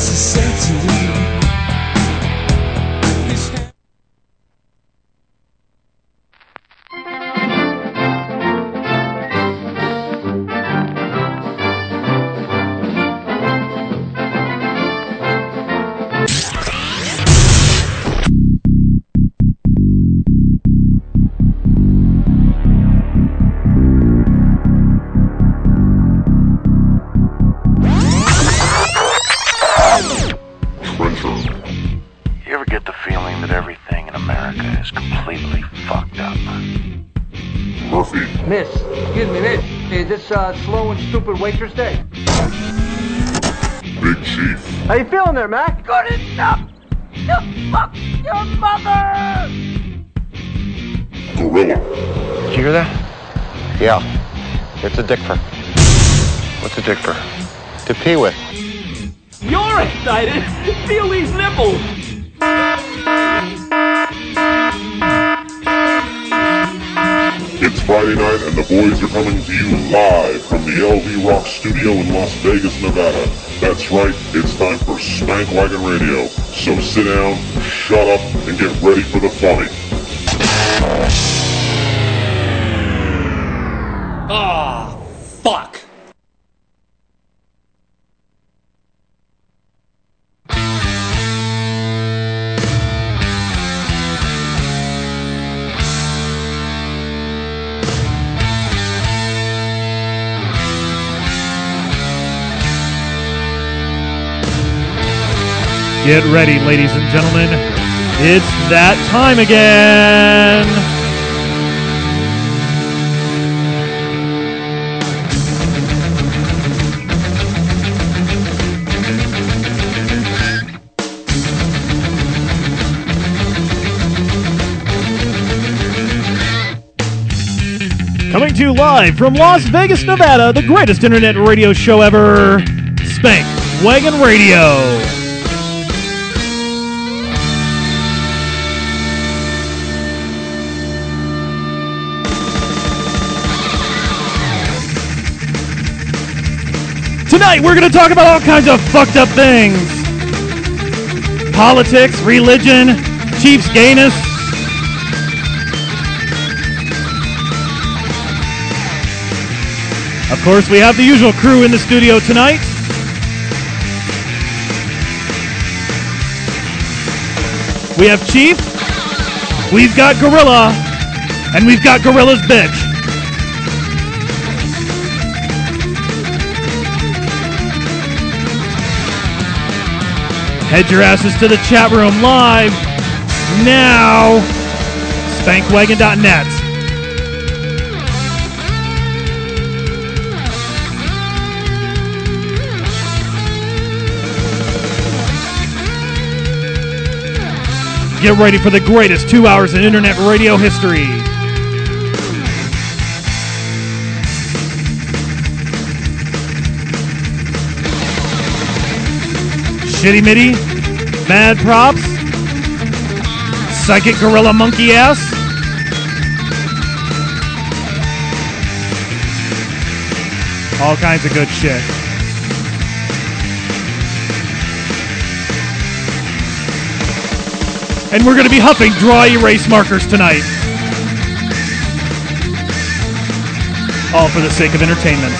Slow and stupid waitress day. Big Chief. How you feeling there, Mac? Good enough to fuck your mother! Gorilla. Did you hear that? Yeah. It's a dick for. What's a dick for? To pee with. You're excited! Feel these nipples! It's Friday night and the boys are coming to you live from the LV Rock studio in Las Vegas, Nevada. That's right, it's time for Spank Wagon Radio. So sit down, shut up, and get ready for the funny. Ah, fuck. Get ready, ladies and gentlemen. It's that time again. Coming to you live from Las Vegas, Nevada, the greatest internet radio show ever, Spank Wagon Radio. Tonight, we're going to talk about all kinds of fucked up things. Politics, religion, Chiefs gayness. Of course, we have the usual crew in the studio tonight. We have Chief, we've got Gorilla, and we've got Gorilla's bitch. Head your asses to the chat room live now. Spankwagon.net. Get ready for the greatest 2 hours in internet radio history. Shitty Mitty, Mad Props, Psychic Gorilla Monkey Ass, all kinds of good shit. And we're going to be huffing dry erase markers tonight. All for the sake of entertainment.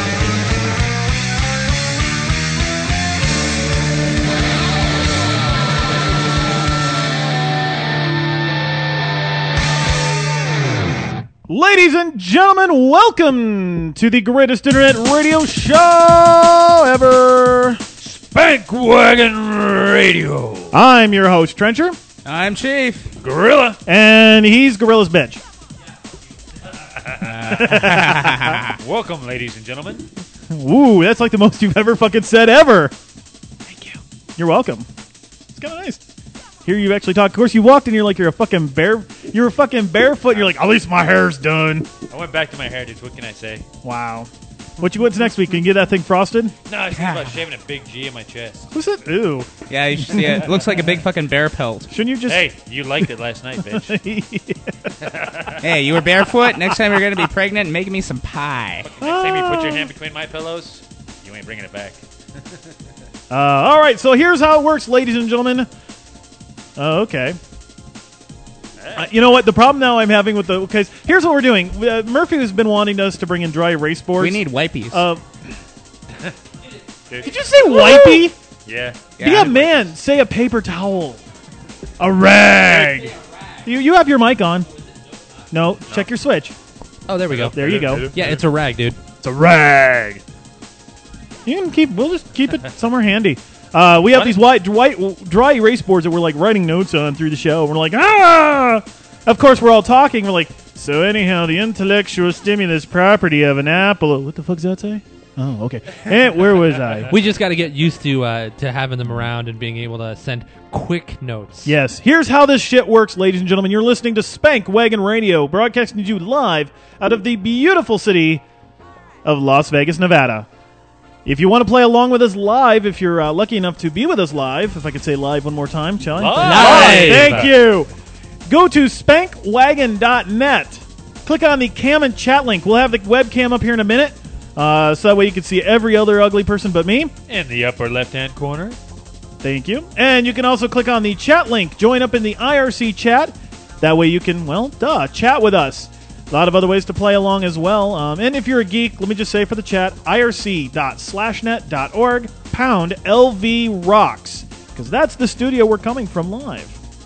Ladies and gentlemen, welcome to the greatest internet radio show ever, Spank Wagon Radio. I'm your host, Trencher. I'm Chief. Gorilla. And he's Gorilla's bitch. Welcome, ladies and gentlemen. Ooh, that's like the most you've ever fucking said ever. Thank you. You're welcome. It's kind of nice. Hear you actually talk. Of course, you walked in, you're like, you're a fucking barefoot, and you're like, at least my hair's done. I went back to my heritage. What can I say? Wow. What's next week? Can you get that thing frosted? No, I was thinking about shaving a big G in my chest. What's that? Ew. Yeah, you should see it. It looks like a big fucking bear pelt. Shouldn't you just... Hey, you liked it last night, bitch. Hey, you were barefoot? Next time you're going to be pregnant and making me some pie. Next time you put your hand between my pillows, you ain't bringing it back. All right, so here's how it works, ladies and gentlemen. Okay. You know what? The problem now I'm having with because here's what we're doing. Murphy has been wanting us to bring in dry erase boards. We need wipies. Did you say wipey? Yeah. Yeah, man. Say a paper towel. A rag. You have your mic on. No, check your switch. Oh, there we go. There you go. Yeah, it's a rag, dude. It's a rag. You can we'll just keep it somewhere handy. We have these dry erase boards that we're like writing notes on through the show. We're like, Of course, we're all talking. We're like, so anyhow, the intellectual stimulus property of an apple. What the fuck does that say? Oh, okay. And where was I? We just got to get used to having them around and being able to send quick notes. Yes. Here's how this shit works, ladies and gentlemen. You're listening to Spank Wagon Radio, broadcasting to you live out of the beautiful city of Las Vegas, Nevada. If you want to play along with us live, if you're lucky enough to be with us live, if I could say live one more time, shall I? Live! Thank you. Go to spankwagon.net. Click on the cam and chat link. We'll have the webcam up here in a minute, so that way you can see every other ugly person but me. In the upper left-hand corner. Thank you. And you can also click on the chat link. Join up in the IRC chat. That way you can, chat with us. A lot of other ways to play along as well. And if you're a geek, let me just say for the chat, irc.slashnet.org, #LV Rocks, because that's the studio we're coming from live.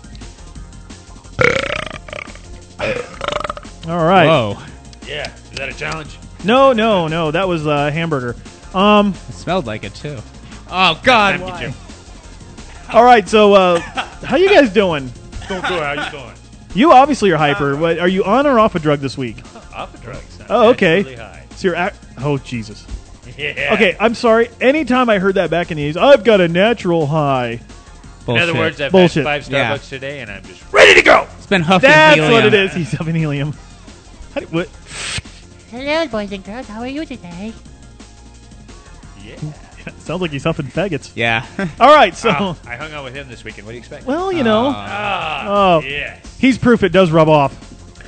All right. Whoa. Yeah. Is that a challenge? No. That was a hamburger. It smelled like it, too. Oh, God. Why? All right, so how you guys doing? Doing good. How you doing? You obviously are hyper. What, are you on or off a drug this week? Off the drugs. Oh, okay. Really high. So you're oh, Jesus. Yeah. Okay, I'm sorry. Anytime I heard that back in the 80s, I've got a natural high. In other words, I've Bullshit. had 5 Starbucks Yeah. today, and I'm just ready to go. It's been huffing That's helium. what it is. He's huffing helium. What? Hello, boys and girls. How are you today? Yeah. Sounds like he's huffing faggots. Yeah. All right, so... I hung out with him this weekend. What do you expect? Well, you know, Oh, yes. he's proof it does rub off.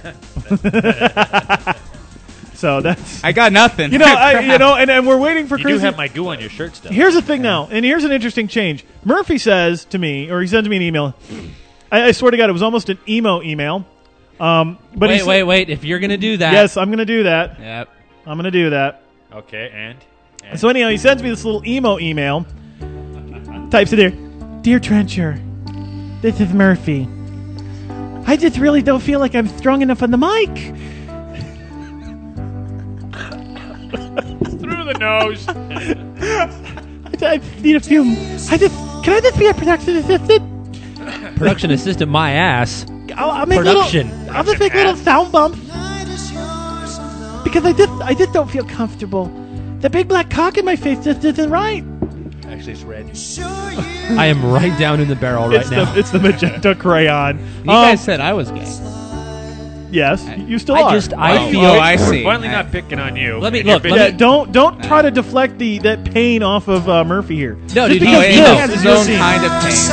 So that's... I got nothing. And we're waiting for You Chris. do have my goo on your shirt still. Here's the thing now, and here's an interesting change. Murphy says to me, or he sends me an email. I swear to God, it was almost an emo email. But Wait. If you're going to do that. Yes, I'm going to do that. Yep. I'm going to do that. Okay, and? So anyhow, he sends me this little emo email. Types it there. Dear Trencher, this is Murphy. I just really don't feel like I'm strong enough on the mic. Through the nose. I need a few. Can I just be a production assistant? Production assistant, my ass. I'll make Production. I'll just make little sound bumps because I just don't feel comfortable. The big black cock in my face just isn't right. Actually, it's red. I am right down in the barrel right now. It's the magenta crayon. You guys said I was gay. Yes, you still I are. feel. Oh, I see. Finally not picking on you. Let me- And your look, bitch- let me- Don't try to deflect that pain off of Murphy here. No, dude, No, he's he emo. has his own kind of pain.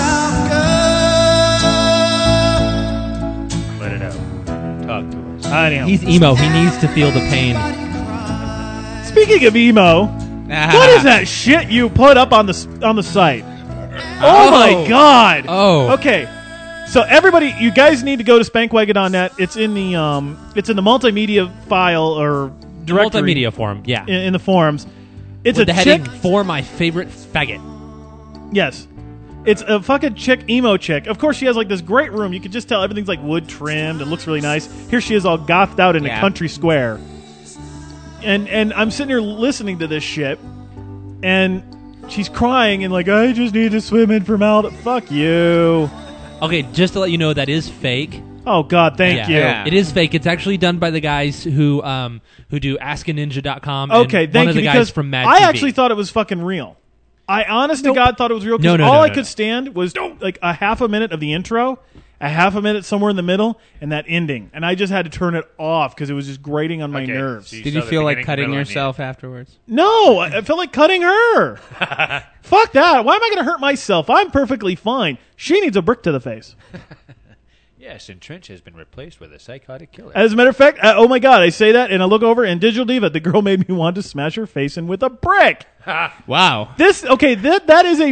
Let it out. Talk to us. Anyhow, He's emo. He needs to feel the pain. speaking of emo, what is that shit you put up on the site? Oh my God! Oh. Okay, so everybody, you guys need to go to spankwagon.net. It's in the multimedia file or directory. Multimedia forum, yeah. in the forums. It's With a the chick. heading, for my favorite faggot. Yes. It's a fucking emo chick. Of course, she has like this great room. You can just tell everything's like wood trimmed. It looks really nice. Here she is all gothed out in a Yeah. country square. And I'm sitting here listening to this shit, and she's crying and like, I just need to swim in formaldehyde. Fuck you. Okay, just to let you know, that is fake. Oh God, thank you. Yeah. It is fake. It's actually done by the guys who do AskANinja.com. Okay, and thank one of you. the Because guys from Mad I TV. actually thought it was fucking real. I honest to God thought it was real. 'Cause No, all I no. could stand was like a half a minute of the intro, a half a minute somewhere in the middle, and that ending. And I just had to turn it off because it was just grating on my Okay, nerves. so Did saw you the feel like beginning, cutting middle, and the yourself afterwards? No, I felt like cutting her. Fuck that. Why am I going to hurt myself? I'm perfectly fine. She needs a brick to the face. Yes, and Trench has been replaced with a psychotic killer. As a matter of fact, oh my God, I say that, and I look over, and Digital Diva, the girl made me want to smash her face in with a brick. Wow. That is a,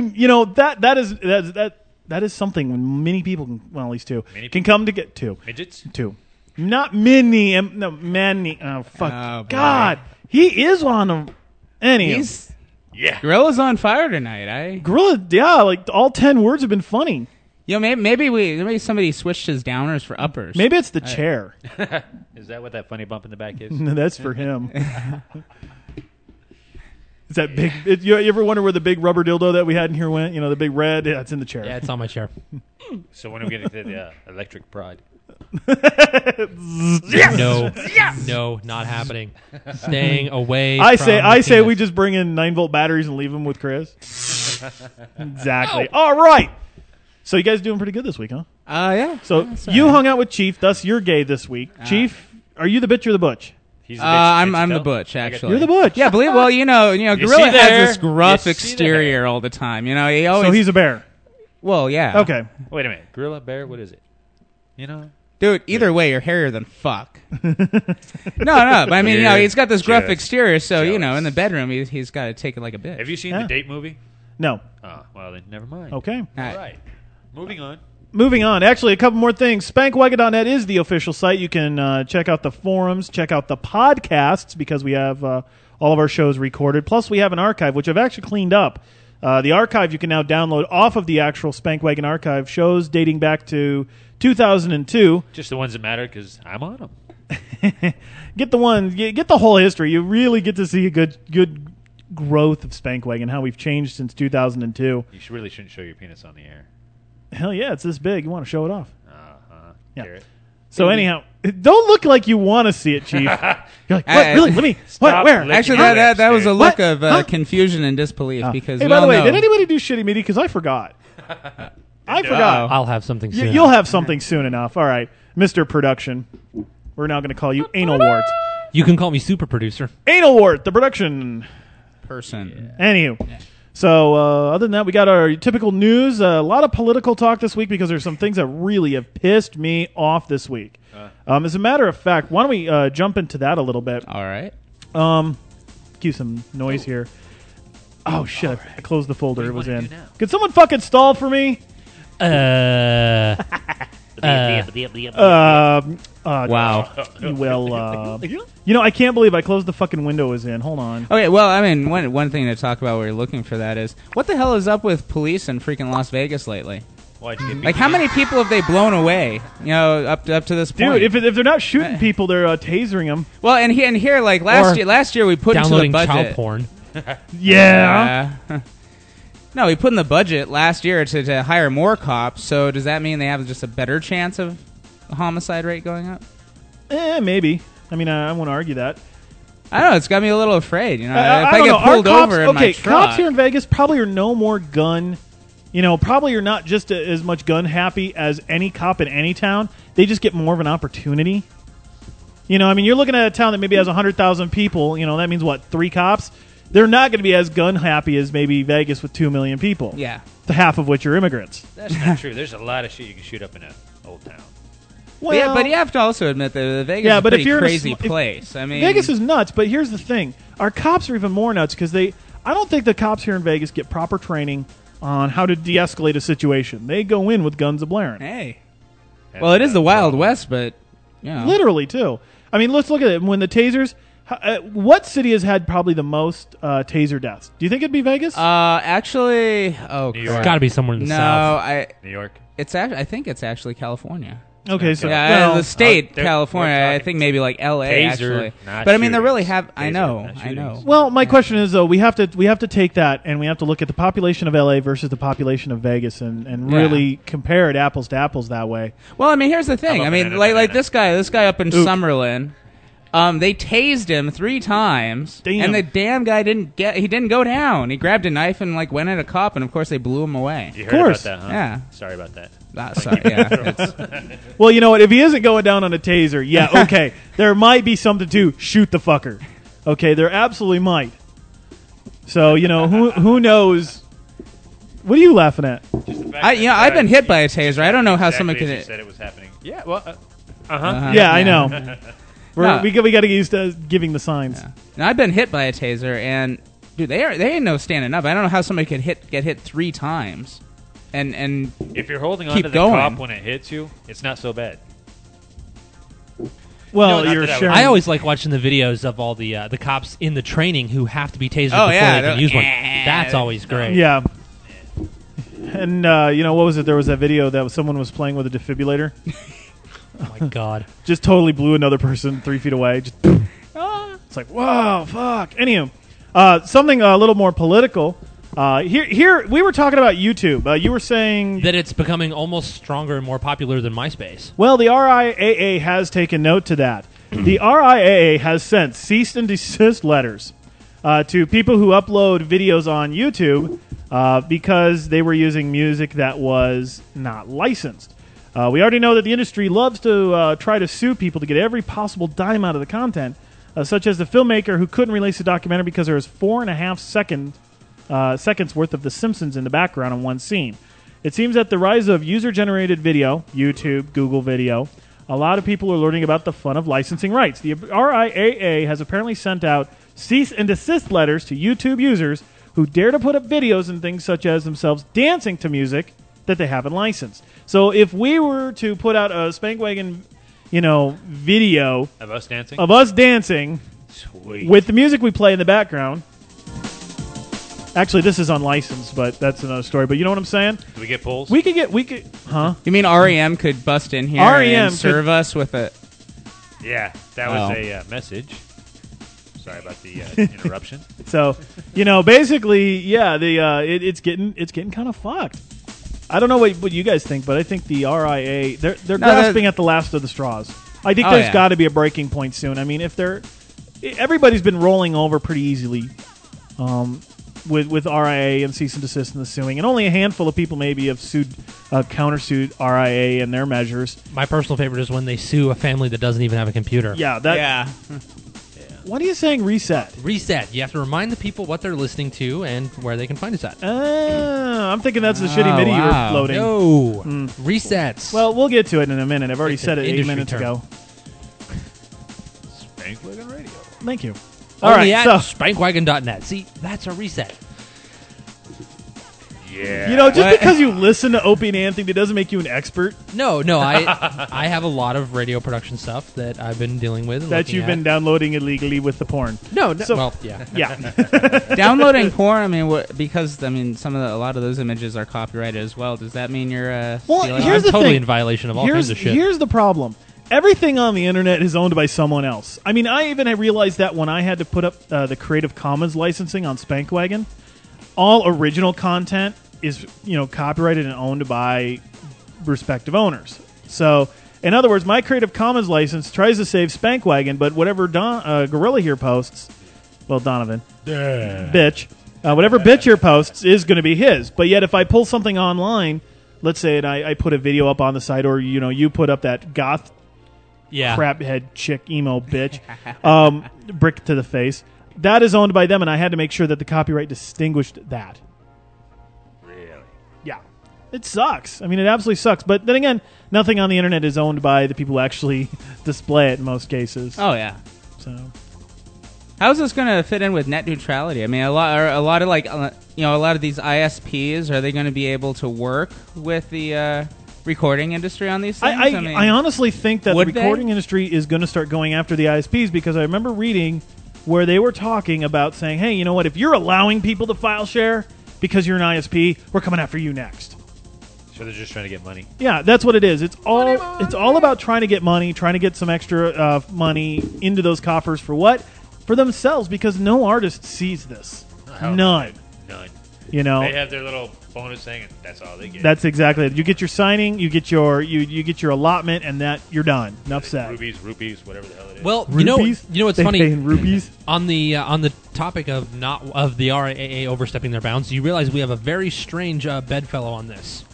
that is something many people, at least two, can come to get to. Midgets? Two. Not many, no, many. Oh, fuck. Oh, God. He is on a, anyhow. Yeah. Gorilla's on fire tonight. Gorilla, yeah, like all 10 words have been funny. Maybe somebody switched his downers for uppers. Maybe it's the chair. Is that what that funny bump in the back is? No, that's for him. Is that big? You ever wonder where the big rubber dildo that we had in here went? The big red? Yeah, it's in the chair. Yeah, it's on my chair. So when are we getting to the electric prod? No, not happening. Staying away. I from say penis. we just bring in 9-volt batteries and leave them with Chris. Exactly. All right. So you guys doing pretty good this week, huh? Yeah. So you hung out with Chief, thus you're gay this week. Chief, are you the bitch or the butch? He's the bitch. I'm the butch, actually. You're the butch. Yeah, Gorilla see has there? this gruff You see exterior all the time. He always. So he's a bear. Well, yeah. Okay. Wait a minute. Gorilla, bear, what is it? Dude, either way, you're hairier than fuck. No, but I mean, he's got this gruff Just exterior, so, jealous. in the bedroom, he's got to take it like a bitch. Have you seen Yeah. the Date movie? No. Oh, well, then never mind. Okay. All right. All right. Moving on. Moving on. Actually, a couple more things. SpankWagon.net is the official site. You can check out the forums, check out the podcasts, because we have all of our shows recorded. Plus, we have an archive, which I've actually cleaned up. The archive you can now download off of the actual SpankWagon archive. Shows dating back to 2002. Just the ones that matter because I'm on them. Get the whole history. You really get to see a good growth of SpankWagon, how we've changed since 2002. You really shouldn't show your penis on the air. Hell yeah, it's this big. You want to show it off. Yeah. Garrett. So anyhow, don't look like you want to see it, Chief. You're like, what? Really? Let me. What? Stop Where? licking Actually, your that was a What? look of Huh? confusion and disbelief because Hey, we by the all way, know. did anybody do shitty meaty? Because I forgot. I forgot. I'll have something soon. You'll have something soon enough. All right, Mr. Production. We're now going to call you Anal Wart. You can call me super producer. Anal Wart, the production. person. Anywho. So, other than that, we got our typical news. A lot of political talk this week because there's some things that really have pissed me off this week. As a matter of fact, why don't we jump into that a little bit? All right. Cue some noise here. Oh, shit. I closed the folder What do it was you wanna in. do now? Could someone fucking stall for me? Wow. Well, I can't believe I closed the fucking window it was in. Hold on. Okay, well, I mean, one thing to talk about while you're looking for that is, what the hell is up with police in freaking Las Vegas lately? Why'd you get Like, how many people have they blown away, up to this point? Dude, if they're not shooting people, they're tasering them. Well, and here, like, last year we put into the Downloading budget. child porn. Yeah. No, we put in the budget last year to hire more cops, so does that mean they have just a better chance of the homicide rate going up? Maybe. I mean, I won't argue that. I don't know, it's got me a little afraid, if I don't get know. pulled Our cops, over in my truck. cops here in Vegas probably are no more gun. Probably are not just as much gun happy as any cop in any town. They just get more of an opportunity. I mean, you're looking at a town that maybe has 100,000 people. That means what? 3 cops? They're not going to be as gun happy as maybe Vegas with 2 million people. Yeah. The half of which are immigrants. That's not true. There's a lot of shit you can shoot up in an old town. Well, But you have to also admit that Vegas Yeah, is a but if pretty you're in a crazy sm- if- place. I mean, Vegas is nuts, but here's the thing. Our cops are even more nuts because I don't think the cops here in Vegas get proper training on how to de-escalate a situation. They go in with guns a-blaring. Hey. That's Well, it is the a Wild problem. West, but, Literally, too. I mean, let's look at it. When the tasers... what city has had probably the most taser deaths? Do you think it'd be Vegas? Actually, New crap. York. It's got to be somewhere in the No, south. New York. I think it's actually California. okay, so... Yeah, well, the state, they're- California. we're I talking think maybe like L.A. taser, actually. not But I mean, they shootings. really have. I Taser, know. not I know. shootings. well, my question is, though, we have to take that and we have to look at the population of L.A. versus the population of Vegas and Yeah. really compare it apples to apples that way. Well, I mean, here's the thing. How I about mean, banana? like this guy up in Oop. Summerlin. They tased him 3 times, Damn. and the damn guy didn't go down. He grabbed a knife and went at a cop, and of course they blew him away. You heard course. about that, huh? Yeah. Sorry about that. Sorry, yeah. It's, Well, you know what? If he isn't going down on a taser, yeah, okay. There might be something to shoot the fucker. Okay, there absolutely might. So, who knows? What are you laughing at? Just the fact I've been hit by a taser. I don't know how exactly someone as could. you said it was happening. Yeah, well, Yeah, I know. No. We got to get used to giving the signs. Yeah. Now, I've been hit by a taser, and dude, they ain't no standing up. I don't know how somebody could get hit 3 times, and if you're holding on keep to the going. cop when it hits you, it's not so bad. Well, No, not you're that I sharing. I always like watching the videos of all the cops in the training who have to be tasered Oh, before yeah, they can they're- use one. That's always great. Yeah. And what was it? There was that video that someone was playing with a defibrillator. Oh my god. Just totally blew another person 3 feet away. Just it's like, whoa, fuck. Anywho, something a little more political. Here we were talking about YouTube. You were saying That it's becoming almost stronger and more popular than MySpace. well, the RIAA has taken note to that. The RIAA has sent cease and desist letters to people who upload videos on YouTube because they were using music that was not licensed. We already know that the industry loves to try to sue people to get every possible dime out of the content, such as the filmmaker who couldn't release a documentary because there was 4.5 seconds worth of The Simpsons in the background in one scene. It seems that the rise of user-generated video, YouTube, Google Video, a lot of people are learning about the fun of licensing rights. The RIAA has apparently sent out cease and desist letters to YouTube users who dare to put up videos and things such as themselves dancing to music that they haven't licensed. So if we were to put out a Spankwagon, video Of us dancing? of us dancing Sweet. with the music we play in the background. Actually, this is unlicensed, but that's another story. But you know what I'm saying? Do we get polls? We could, huh? you mean REM could bust in here REM and serve us with a? Yeah, that was Oh. a message. Sorry about the interruption. So, basically, yeah, it's getting kind of fucked. I don't know what you guys think, but I think the RIA they're grasping at the last of the straws. I think there's got to be a breaking point soon. I mean, everybody's been rolling over pretty easily with RIA and cease and desist and the suing, and only a handful of people maybe have countersued RIA and their measures. My personal favorite is when they sue a family that doesn't even have a computer. Yeah, that. Yeah. What are you saying? Reset. Reset. You have to remind the people what they're listening to and where they can find us at. I'm thinking that's the shitty MIDI wow. you're floating. No. Resets. Well, we'll get to it in a minute. I've already It's said an it 8 industry minutes term. ago. Spankwagon Radio. Thank you. All Only right, at so spankwagon.net. See, that's a reset. Yeah. just because you listen to Opie and Anthony, it doesn't make you an expert. No, I have a lot of radio production stuff that I've been dealing with. And That looking you've at. been downloading illegally with the porn. No, So- well, yeah. Yeah. Downloading porn. I mean, because a lot of those images are copyrighted as well. Does that mean you're Well, stealing? here's I'm the totally thing. in violation of all kinds of shit. Here's the problem. Everything on the internet is owned by someone else. I mean, I even realized that when I had to put up the Creative Commons licensing on Spankwagon. All original content is, copyrighted and owned by respective owners. So, in other words, my Creative Commons license tries to save Spankwagon, but whatever Gorilla here posts, well, Donovan, bitch, whatever bitch here posts is going to be his. But yet, if I pull something online, let's say I put a video up on the site, or you put up that goth Yeah. crap head chick emo bitch, brick to the face. That is owned by them, and I had to make sure that the copyright distinguished that. Really? Yeah. It sucks. I mean, it absolutely sucks. But then again, nothing on the internet is owned by the people who actually display it in most cases. Oh yeah. So How's this going to fit in with net neutrality? I mean, a lot of these ISPs, are they going to be able to work with the recording industry on these things? I honestly think that the would they? recording industry is going to start going after the ISPs, because I remember reading where they were talking about saying, hey, you know what, if you're allowing people to file share because you're an ISP, we're coming after you next. So they're just trying to get money. Yeah, that's what it is. It's all about trying to get money, trying to get some extra money into those coffers for what? For themselves, because no artist sees this. Hell, None. None. They have their little bonus thing, and that's all they get. That's exactly it. You get your signing, you get your you get your allotment, and that you're done. Enough said. Rupees, whatever the hell it is. Well, Rupees? you know what's They funny? pay in rupees. On the topic of the RIAA overstepping their bounds, you realize we have a very strange bedfellow on this.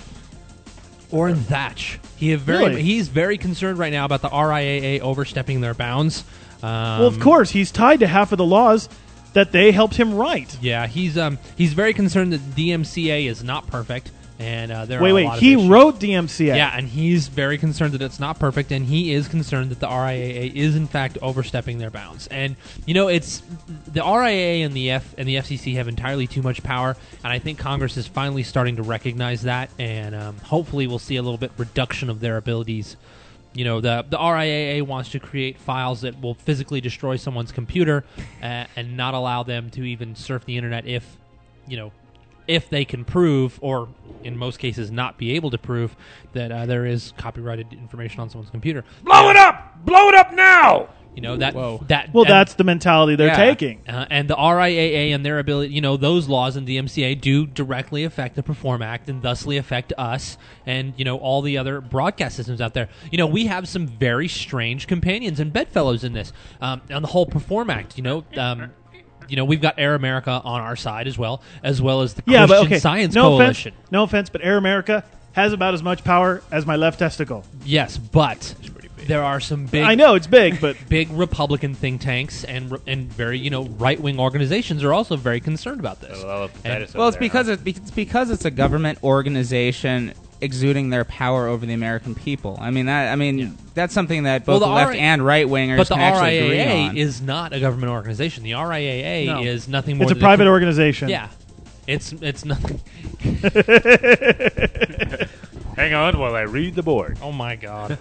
Orrin Thatch. Really? He's very concerned right now about the RIAA overstepping their bounds. Well, of course, he's tied to half of the laws that they helped him write. Yeah, he's very concerned that DMCA is not perfect. And there are a lot of he issues. wrote DMCA. Yeah, and he's very concerned that it's not perfect, and he is concerned that the RIAA is in fact overstepping their bounds. And it's the RIAA and the FCC have entirely too much power, and I think Congress is finally starting to recognize that, and hopefully we'll see a little bit reduction of their abilities. The RIAA wants to create files that will physically destroy someone's computer and not allow them to even surf the internet if they can prove, or in most cases not be able to prove, that there is copyrighted information on someone's computer. Blow it up! Blow it up now! That's the mentality they're taking. And the RIAA and their ability, those laws in the DMCA do directly affect the PROFORM Act and thusly affect us and, all the other broadcast systems out there. We have some very strange companions and bedfellows in this. On the whole PROFORM Act, we've got Air America on our side as well as the Christian Science Coalition. No offense, but Air America has about as much power as my left testicle. Yes, but there are some big... I know, it's big, but... big Republican think tanks and very, right-wing organizations are also very concerned about this. It's because it's a government organization exuding their power over the American people. That's something that both the left and right wingers can actually agree on. But the RIAA is not a government organization. The RIAA is nothing more. It's a private organization. Yeah, it's nothing. Hang on while I read the board. Oh my God.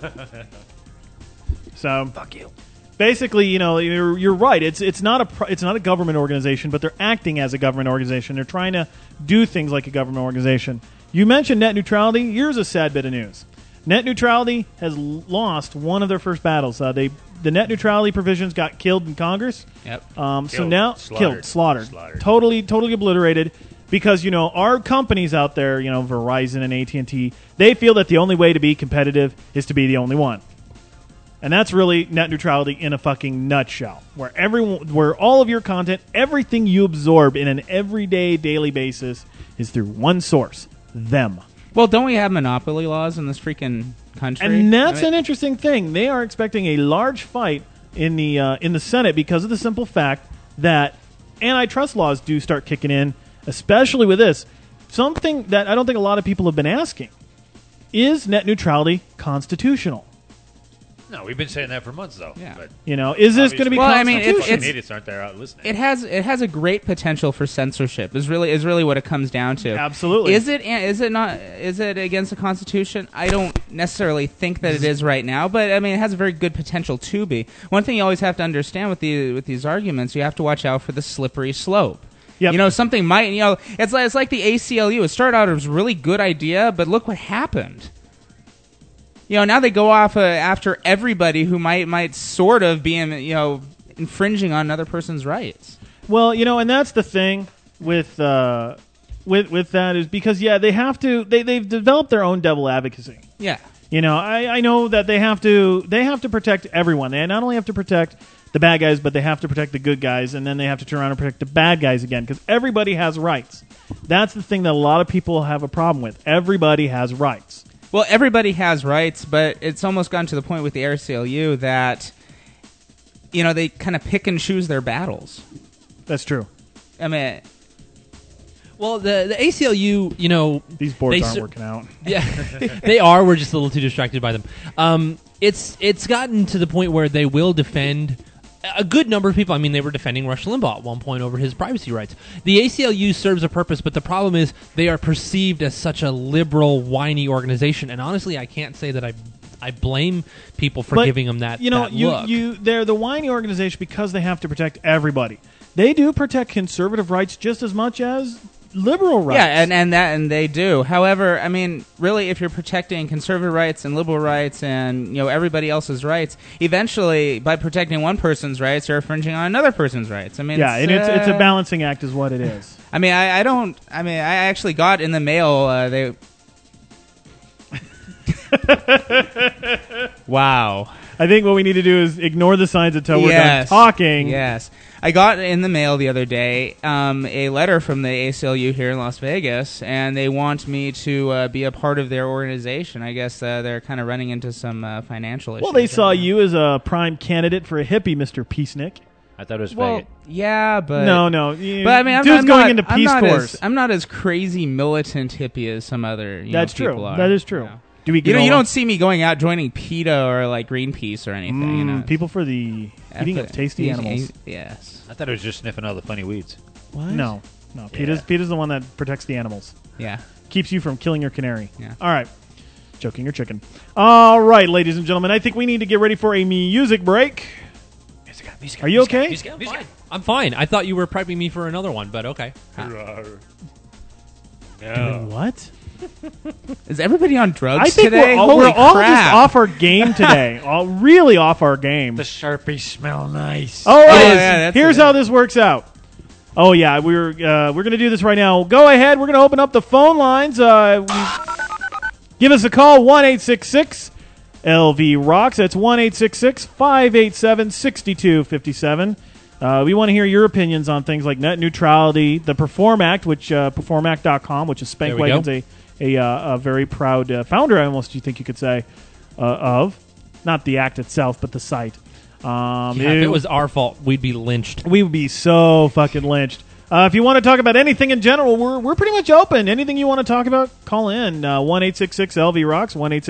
So fuck you. Basically, you're right. It's not a government organization, but they're acting as a government organization. They're trying to do things like a government organization. You mentioned net neutrality. Here's a sad bit of news. Net neutrality has lost one of their first battles. The net neutrality provisions got killed in Congress. Yep. So now slaughtered. Totally obliterated. Because our companies out there, Verizon and AT&T, they feel that the only way to be competitive is to be the only one. And that's really net neutrality in a fucking nutshell, where all of your content, everything you absorb in an everyday, daily basis, is through one source: them. Well, don't we have monopoly laws in this freaking country? And that's an interesting thing. They are expecting a large fight in the Senate because of the simple fact that antitrust laws do start kicking in, especially with this. Something that I don't think a lot of people have been asking: is net neutrality constitutional? No, we've been saying that for months, though. Yeah. But is this going to be constitutional? idiots aren't there out listening. It has a great potential for censorship. Is really what it comes down to. Absolutely. Is it against the Constitution? I don't necessarily think that it is right now, but it has a very good potential to be. One thing you always have to understand with these arguments, you have to watch out for the slippery slope. Yep. Something might. It's like the ACLU. It started out as a really good idea, but look what happened. Now they go off after everybody who might sort of be, infringing on another person's rights. Well, and that's the thing with that is because they have to they've developed their own devil advocacy. Yeah. I know that they have to protect everyone. They not only have to protect the bad guys, but they have to protect the good guys, and then they have to turn around and protect the bad guys again, because everybody has rights. That's the thing that a lot of people have a problem with. Everybody has rights. Well, everybody has rights, but it's almost gotten to the point with the ACLU that, they kind of pick and choose their battles. That's true. Well, the ACLU, these boards aren't working out. Yeah, they are. We're just a little too distracted by them. It's gotten to the point where they will defend a good number of people. They were defending Rush Limbaugh at one point over his privacy rights. The ACLU serves a purpose, but the problem is they are perceived as such a liberal, whiny organization. And honestly, I can't say that I blame people for giving them that look. They're the whiny organization because they have to protect everybody. They do protect conservative rights just as much as liberal rights. Yeah, and they do. However, really, if you're protecting conservative rights and liberal rights and everybody else's rights, eventually, by protecting one person's rights, you're infringing on another person's rights. It's a balancing act, is what it is. I actually got in the mail. Wow. I think what we need to do is ignore the signs until we're done talking. Yes. I got in the mail the other day a letter from the ACLU here in Las Vegas, and they want me to be a part of their organization. I guess they're kind of running into some financial issues. Well, they saw you as a prime candidate for a hippie, Mr. Peacenik. I thought it was Well, faggot. yeah, but No. But I mean, Dude's going into Peace Corps. I'm not as crazy militant hippie as some other. That's people true. Are. That is true. Yeah. Do we You get know, you along? don't see me going out joining PETA or like Greenpeace or anything. You know, People for the eating of tasty animals. Yes. I thought it was just sniffing all the funny weeds. What? No. PETA's the one that protects the animals. Yeah. Keeps you from killing your canary. Yeah. All right. Choking your chicken. All right, ladies and gentlemen. I think we need to get ready for a music break. Are you okay? I'm fine. I thought you were prepping me for another one, but okay. Doing what? Is everybody on drugs I think today? we're Holy all crap. just off our game today. All really off our game. The Sharpies smell nice. All right. yeah, that's Here's it. how this works out. Oh yeah, we're gonna do this right now. Go ahead. We're gonna open up the phone lines. Give us a call 1-866-LV Rocks. That's 1-866-587-6257. We want to hear your opinions on things like net neutrality, the Perform Act, which performact.com, which is Spank There we go. Wagon's a very proud founder, I almost you think you could say, of. Not the act itself, but the site. Yeah, if it was our fault, we'd be lynched. We would be so fucking lynched. If you want to talk about anything in general, we're pretty much open. Anything you want to talk about, call in 1-866-LV Rocks,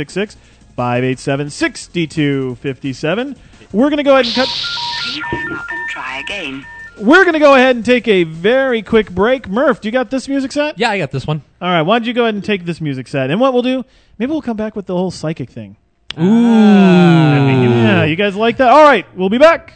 1-866-587-6257. We're going to go ahead and cut. Please hang up and try again. We're going to go ahead and take a very quick break. Murph, do you got this music set? Yeah, I got this one. All right, why don't you go ahead and take this music set? And what we'll do, maybe we'll come back with the whole psychic thing. Ooh. Yeah, you guys like that? All right, we'll be back.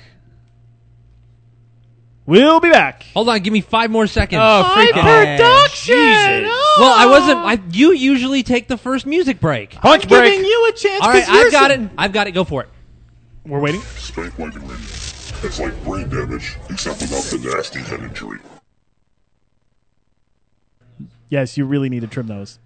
We'll be back. Hold on, give me 5 more seconds. Oh, freaking Production! Oh. Well, I wasn't. You usually take the first music break. Punch break. Giving you a chance. All right, I've got it. I've got it. Go for it. We're waiting. Spank Wagon Radio. It's like brain damage, except without the nasty head injury. Yes, you really need to trim those.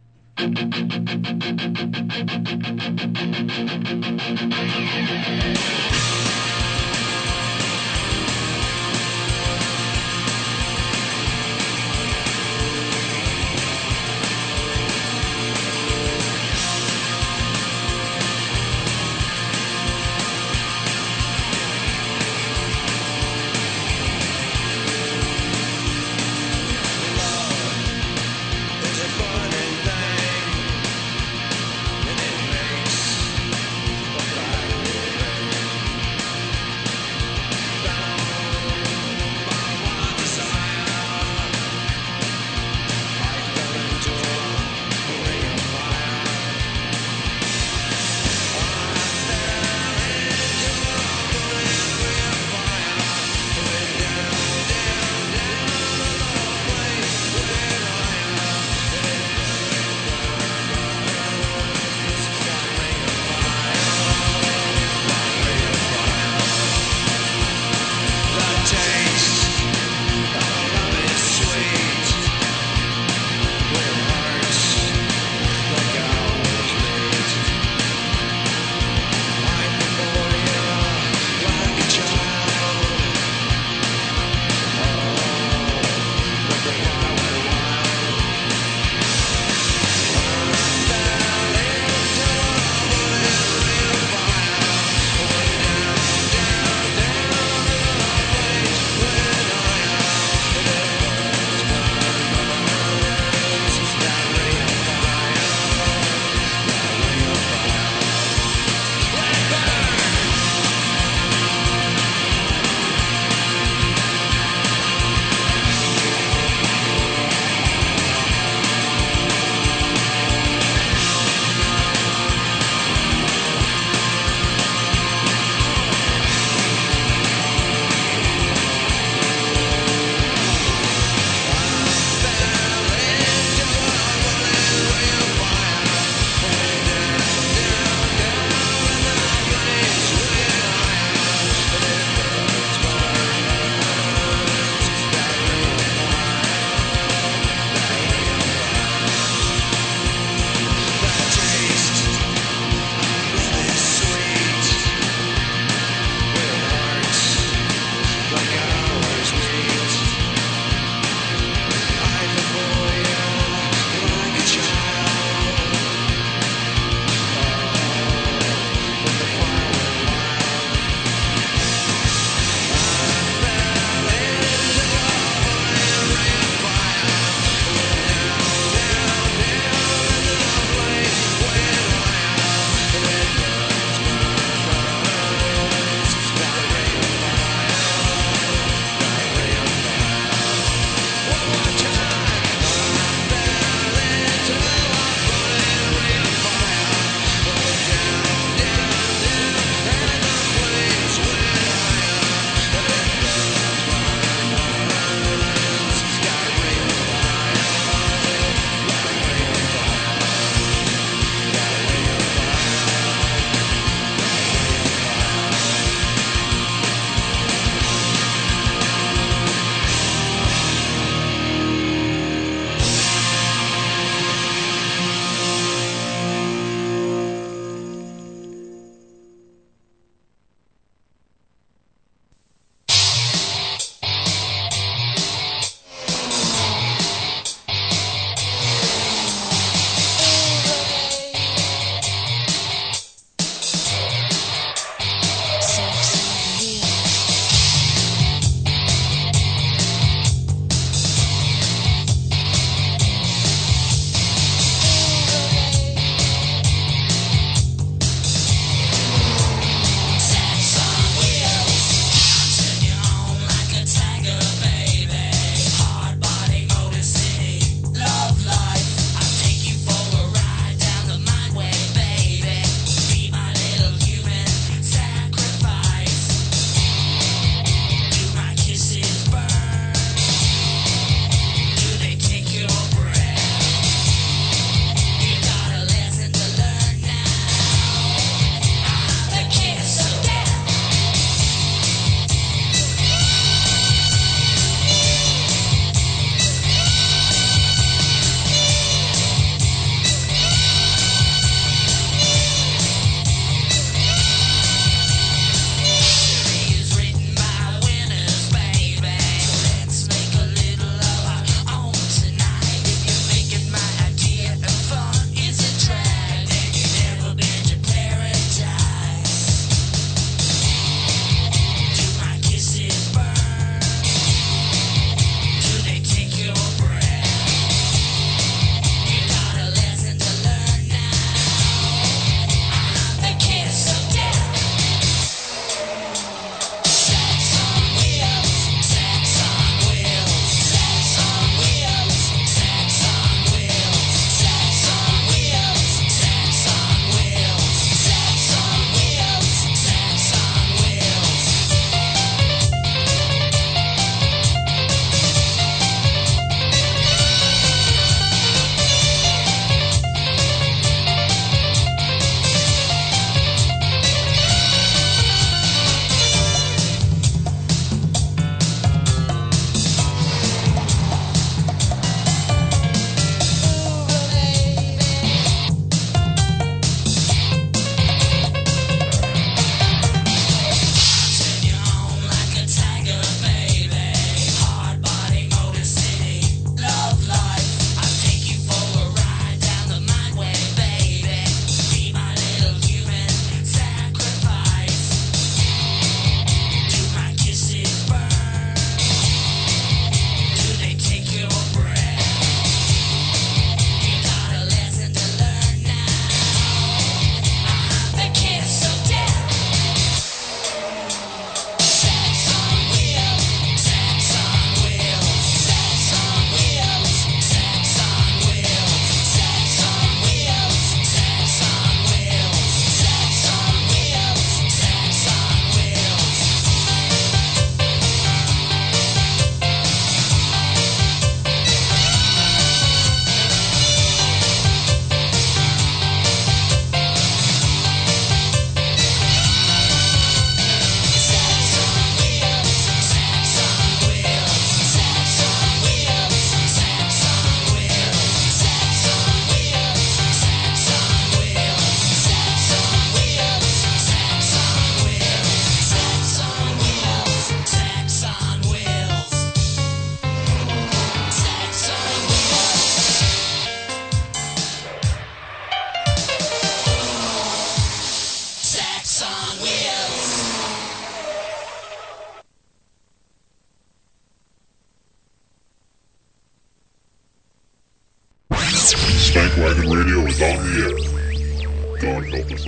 Radio is on the air. God help us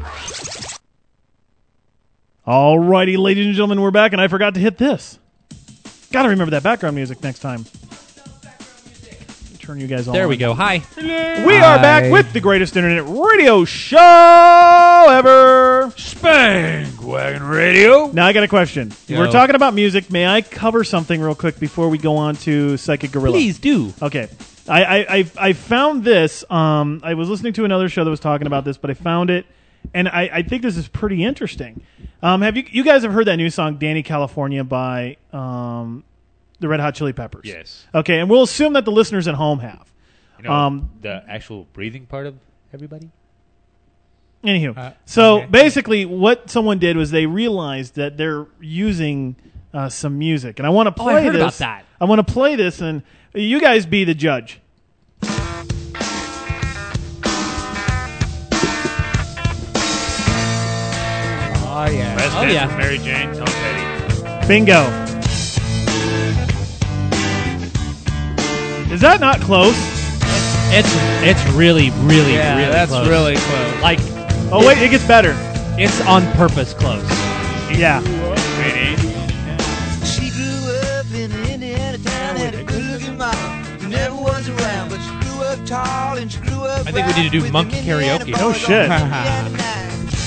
all. Alrighty, ladies and gentlemen, we're back, and I forgot to hit this. Gotta remember that background music next time. Turn you guys on. There we go. Hi. We are back with the greatest internet radio show ever. Spank Wagon Radio. Now I got a question. Yo. We're talking about music. May I cover something real quick before we go on to Psychic Gorilla? Please do. Okay. I found this. I was listening to another show that was talking about this, but I found it, and I think this is pretty interesting. Have you guys have heard that new song "Danny California" by the Red Hot Chili Peppers? Yes. Okay, and we'll assume that the listeners at home have. You know, the actual breathing part of everybody? Anywho, so basically what someone did was they realized that they're using some music. And I want to play I heard this. about that. I want to play this, and you guys be the judge. Oh, yeah. Last Oh, Dance yeah. with Mary Jane, Tom Petty. Bingo. Is that not close? It's really, really, Yeah, really that's close. really close. Like, Oh, wait, it gets better. it's on purpose close. Yeah. She grew up in an Indiana town, had a good-looking mom who never was around, but she grew up tall and she grew up I think we need to do with monkey them Indiana karaoke. boys Oh, on shit. Louisiana night.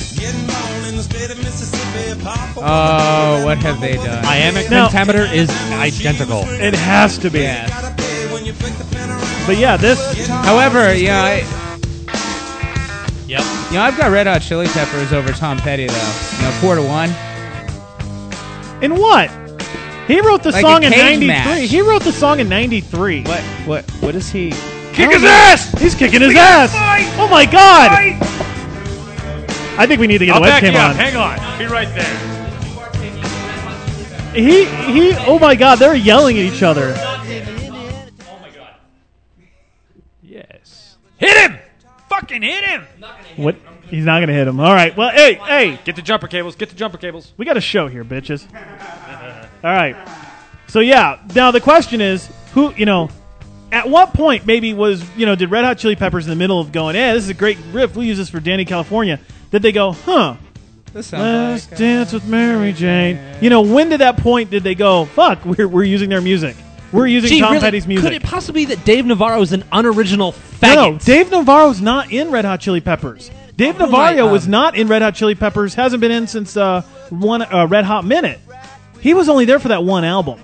Oh, what have they done? Iambic Now- pentameter is identical. It has to be. Yeah. But yeah, this... However, yeah, Yep. I've got Red Hot Chili Peppers over Tom Petty, though. 4-1. In what? He wrote the Like song a in cage 93. match. He wrote the song in 93. What is he? Kick his ass! He's kicking his ass! Oh my god! I think we need to get I'll a back you webcam up. on. Hang on. Be right there. He, oh my god, they're yelling at each other. Yes. Hit him! Fucking hit him! What? He's not gonna hit him. All right. Well, hey, Get the jumper cables. Get the jumper cables. we got a show here, bitches. All right. So yeah, now the question is, who? At what point maybe did Red Hot Chili Peppers in the middle of going, this is a great riff, we'll use this for Danny California? Did they go, This sounds let's like, dance with Mary Jane? When did that point did they go, fuck, we're using their music? We're using Gee, Tom really, Petty's music. could it possibly be that Dave Navarro is an unoriginal No, faggot? Dave Navarro's not in Red Hot Chili Peppers. Dave Who am Navarro I, was not in Red Hot Chili Peppers, hasn't been in since one Red Hot Minute. He was only there for that one album.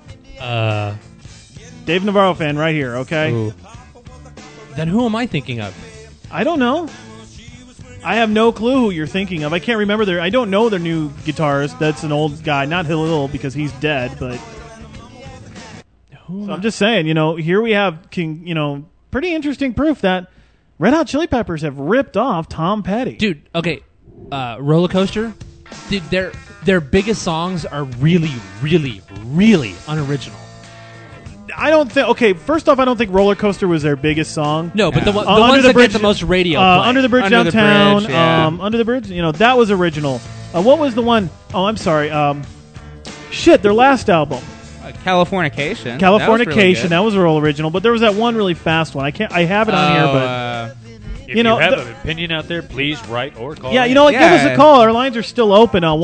Dave Navarro fan right here, okay? Ooh. Then who am I thinking of? I don't know. I have no clue who you're thinking of. I can't remember I don't know their new guitarist. That's an old guy, not Hill because he's dead, but so I'm just saying, here we have pretty interesting proof that Red Hot Chili Peppers have ripped off Tom Petty. Dude, okay, Roller Coaster, dude, their biggest songs are really, really, really unoriginal. I don't think. Okay, first off, I don't think Roller Coaster was their biggest song. No, but the Under ones the that Bridge- get the most radio play. Under the Bridge Under the Downtown. Bridge, yeah. Under the Bridge. That was original. What was the one? Oh, I'm sorry. Their last album, Californication. Californication. That was a real original. But there was that one really fast one. I have it on here, but If You know, you have the- an opinion out there, please write or call. yeah, in. give us Yeah. a call. Our lines are still open on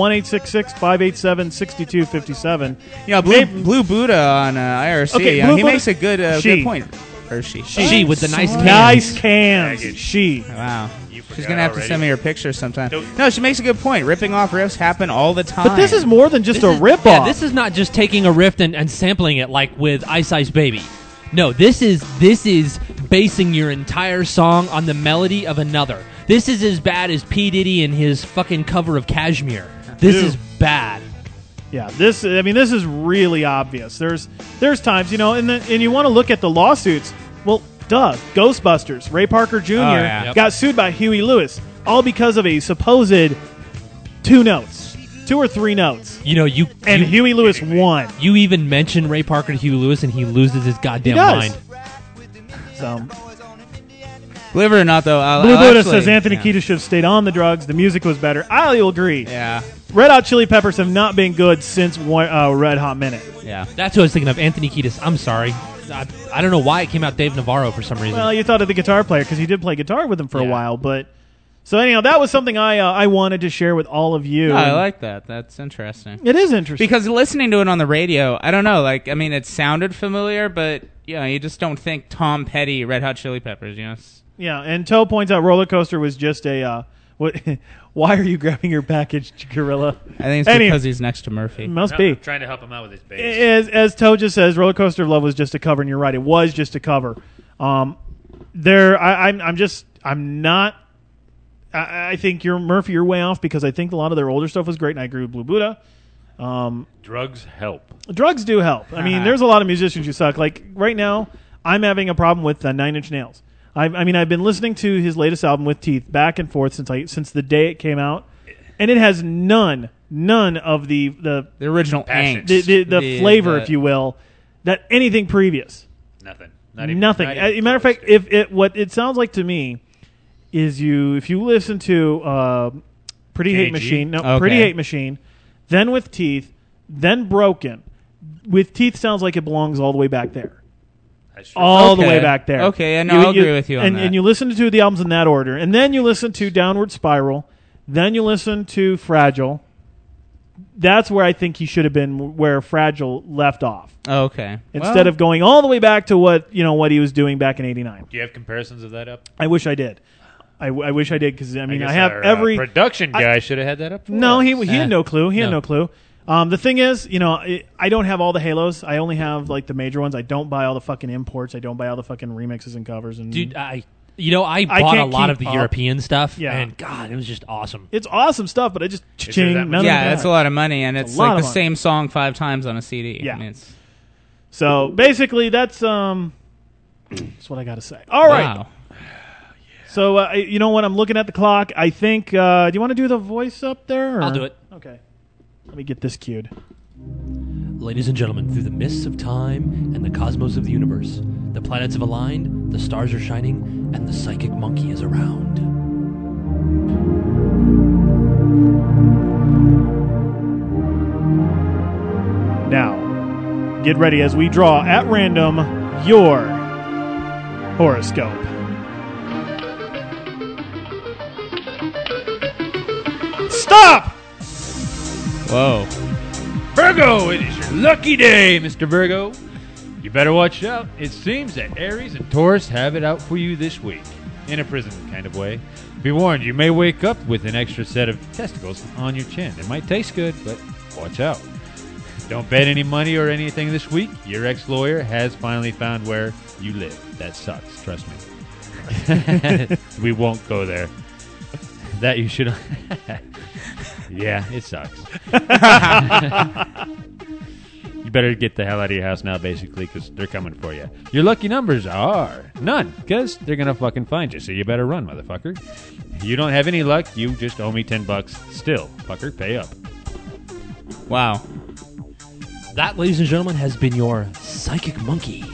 1-866-587-6257. Blue Buddha on IRC. Okay, he Blue Buddha- makes a good She. point. Or she. She with the nice cans. Nice cans. She. Wow. You She's forgot going to have to already. send me her picture sometime. Nope. No, she makes a good point. Ripping off riffs happen all the time. But this is more than just This a is- ripoff. Yeah, this is not just taking a riff and sampling it like with Ice Ice Baby. No, this is basing your entire song on the melody of another. This is as bad as P. Diddy and his fucking cover of Kashmir. This Dude. is bad. Yeah, this is really obvious. There's times, and you want to look at the lawsuits. Well, Ghostbusters, Ray Parker Jr. yeah. Yep. got sued by Huey Lewis, all because of a supposed 2 or 3 notes. And Huey Lewis won. You even mention Ray Parker to Huey Lewis and he loses his He goddamn does. mind. So, Believe it or not, though, Blue Buddha actually- says Anthony yeah. Kiedis should have stayed on the drugs. The music was better. I'll agree. Yeah, Red Hot Chili Peppers have not been good since Red Hot Minute. yeah. That's what I was thinking of. Anthony Kiedis. I'm sorry. I don't know why it came out Dave Navarro for some reason. Well, you thought of the guitar player because he did play guitar with him for a Yeah. while. But so anyhow, that was something I wanted to share with all of you. No, I like that. That's interesting. It is interesting Because listening to it on the radio, I don't know. Like, I mean, it sounded familiar, but you just don't think Tom Petty, Red Hot Chili Peppers. Yeah, and Toe points out Roller Coaster was just a. What? Why are you grabbing your package, Gorilla? I think it's because he's next to Murphy. Must No, be. I'm trying to help him out with his bass. As Toe just says, Roller Coaster of Love was just a cover, and you're right, it was just a cover. I think you're Murphy. You're way off because I think a lot of their older stuff was great, and I agree with Blue Buddha. Drugs help. Drugs do help. I mean, there's a lot of musicians who suck. Like right now, I'm having a problem with Nine Inch Nails. I've been listening to his latest album with Teeth back and forth since the day it came out, and it has none of the original Passion. angst. the flavor, if you will, that anything previous. Nothing. Not even, Nothing. not As even a matter of close fact, to it. what it sounds like to me is if you listen to Pretty Hate KG? Machine, Okay. Pretty Hate Machine, then with Teeth, then Broken. With Teeth sounds like it belongs all the way back there. That's true. All the Okay. way back there. Okay, and I'll agree with you on that. And you listen to the albums in that order, and then you listen to Downward Spiral, then you listen to Fragile. That's where I think he should have been, where Fragile left off, Okay. instead of going all the way back to what he was doing back in '89. Do you have comparisons of that up? I wish I did. I wish I did because I guess have our, every production guy should have had that up. For No, us. he had no clue. He had No. no clue. The thing is, I don't have all the Halos. I only have like the major ones. I don't buy all the fucking imports. I don't buy all the fucking remixes and covers. And Dude, I bought a can't lot of keep the up. European stuff, Yeah. and God, it was just awesome. it's awesome stuff, but I just there ching. that much? none of Yeah, that. that's a lot of money, and it's a lot like of the money. same song 5 times on a CD. Yeah. I mean, it's, So basically, that's what I got to say. All right. Wow. So you know what? I'm looking at the clock. I think. Do you want to do the voice up there? Or? I'll do it. Okay. Let me get this cued. Ladies and gentlemen, through the mists of time and the cosmos of the universe, the planets have aligned, the stars are shining, and the psychic monkey is around. Now, get ready as we draw at random your horoscope. Stop! Whoa. Virgo, it is your lucky day, Mr. Virgo. You better watch out. It seems that Aries and Taurus have it out for you this week. In a prison kind of way. Be warned, you may wake up with an extra set of testicles on your chin. It might taste good, but watch out. Don't bet any money or anything this week. Your ex-lawyer has finally found where you live. That sucks, trust me. We won't go there. That you should... Yeah, it sucks. You better get the hell out of your house now, basically, because they're coming for you. Your lucky numbers are none, because they're going to fucking find you, so you better run, motherfucker. You don't have any luck, you just owe me $10 still. Fucker, pay up. Wow. That, ladies and gentlemen, has been your psychic monkey.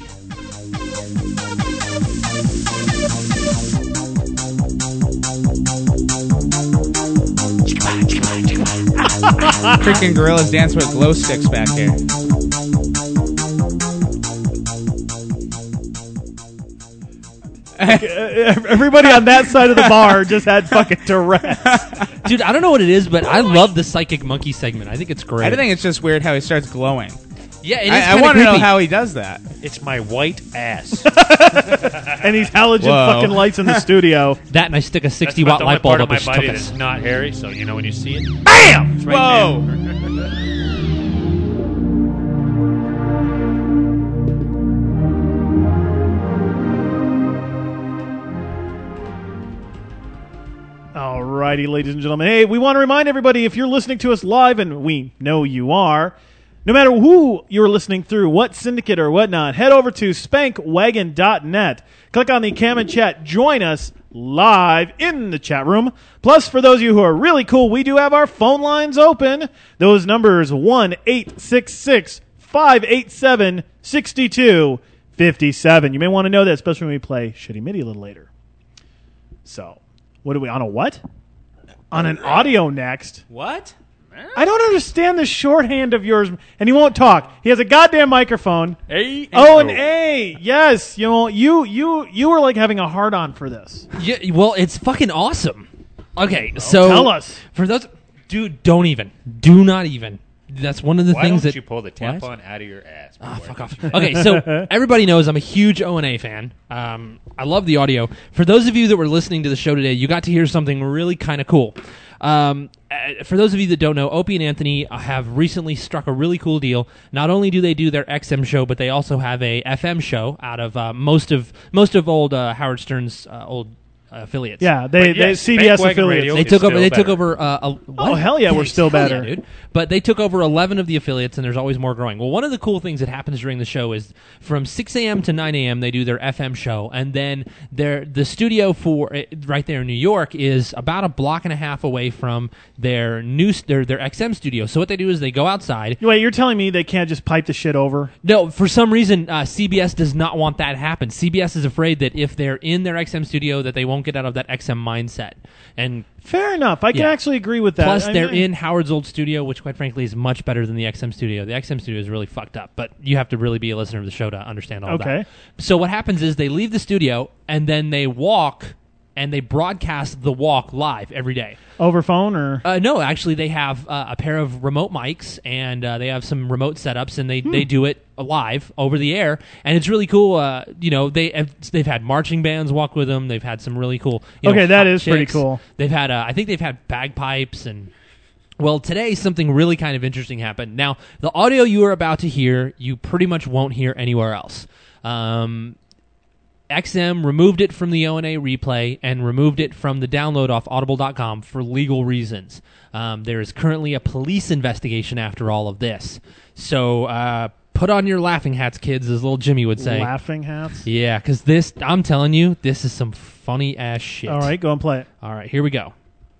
Freaking gorillas dance with glow sticks back here. Everybody on that side of the bar just had fucking Tourette's. Dude, I don't know what it is, but I love the psychic monkey segment. I think it's great. I think it's just weird how he starts glowing. yeah, it is I kinda want to know creepy. how he does that. It's my white ass. And he's halogen Whoa. fucking lights in the studio. That and I stick a That's 60 about watt the only light bulb part up of his my body tuchus. that's not hairy, so you know when you see it, BAM! It's right Whoa. there. Alrighty, ladies and gentlemen. Hey, we want to remind everybody, if you're listening to us live, and we know you are, no matter who you're listening through, what syndicate or whatnot, head over to spankwagon.net. Click on the Cam and Chat. Join us live in the chat room. Plus, for those of you who are really cool, we do have our phone lines open. Those numbers 1-866-587-6257. You may want to know that, especially when we play Shitty MIDI a little later. So, what are we on a what? On an audio next. What? I don't understand the shorthand of yours, and he won't talk. He has a goddamn microphone. A. Oh, an A. Yes, you know, you were like having a hard on for this. Yeah, well, it's fucking awesome. Okay, so tell us. For those, dude, do not even. That's one of the Why things don't that you pull the What? tampon out of your ass? Ah, before fuck I off. Okay, so everybody knows I'm a huge O&A fan. I love the audio. For those of you that were listening to the show today, you got to hear something really kind of cool. For those of you that don't know, Opie and Anthony have recently struck a really cool deal. Not only do they do their XM show, but they also have a FM show out of most of old Howard Stern's old affiliates. Yeah, they CBS Spankwagon affiliates. Radio They is took over. still They took better. over. Oh, hell yeah, we're still hell better. yeah, dude. But they took over 11 of the affiliates, and there's always more growing. Well, one of the cool things that happens during the show is from 6 a.m. to 9 a.m. they do their FM show, and then the studio for right there in New York is about a block and a half away from their XM studio. So what they do is they go outside. Wait, you're telling me they can't just pipe the shit over? No, for some reason, CBS does not want that to happen. CBS is afraid that if they're in their XM studio, that they won't get out of that XM mindset. And Fair enough. I can Yeah. actually agree with that. plus, I they're mean, in Howard's old studio, which, quite frankly, is much better than the XM studio. The XM studio is really fucked up, but you have to really be a listener of the show to understand all Okay. that. So what happens is they leave the studio, and then they walk, and they broadcast the walk live every day. over phone or No, actually, they have a pair of remote mics, and they have some remote setups, and they do it live over the air, and it's really cool. They've had marching bands walk with them. They've had some really cool. Okay, that hot is pretty chicks. cool. They've had, I think they've had bagpipes and. Well, today something really kind of interesting happened. Now, the audio you are about to hear, you pretty much won't hear anywhere else. XM removed it from the O&A replay and removed it from the download off audible.com for legal reasons. There is currently a police investigation after all of this. So put on your laughing hats, kids, as little Jimmy would say. laughing hats. Yeah, because this, I'm telling you, this is some funny-ass shit. All right, go and play it. All right, here we go.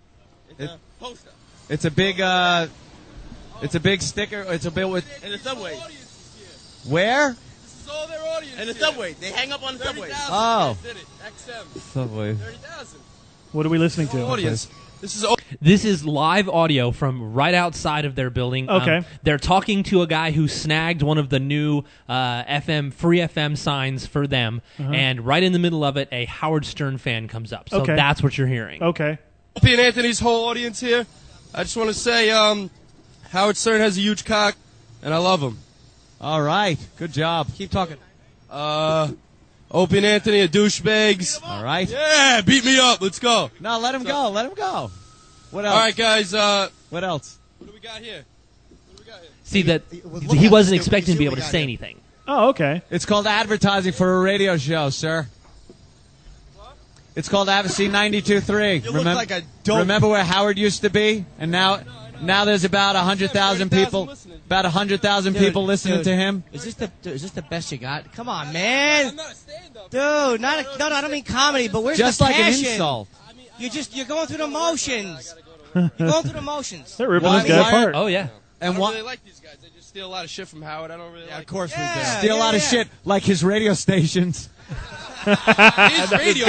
It's a big sticker. It's a bit with In the subway. where? This is all their audience. In the subway. They hang up on the subway. Oh. Did it. XM. Subway. 30,000. What are we listening to? Audience. This is This is live audio from right outside of their building. Okay. They're talking to a guy who snagged one of the new free FM signs for them, and right in the middle of it, a Howard Stern fan comes up. So Okay. that's what you're hearing. Okay. Opie and Anthony's whole audience here. I just want to say, Howard Stern has a huge cock, and I love him. All right. Good job. Keep talking. Opie and Anthony are douchebags. All right. Yeah, beat me up. Let's go. No, let him go. Let him go. What else? All right, guys. What else? What do we got here? See that he wasn't expecting to be able to say anything. Oh, okay. It's called advertising for a radio show, sir. It's called ABC 92.3. You look like a dope. Remember where Howard used to be, and now there's about 100,000 people. listening. About 100,000 people listening to him. Is this the best you got? Come on, man. I'm not a stand-up. Dude, no, I don't mean comedy, but where's Just the like an passion? insult. You're going through the motions. You're going through the motions. They're ripping Why- this guy why- apart. Oh yeah. I And don't what? really like these guys. They just steal a lot of shit from Howard. I don't really like. Of course Yeah, we do. Steal a lot of yeah. shit, like his radio stations. His radio.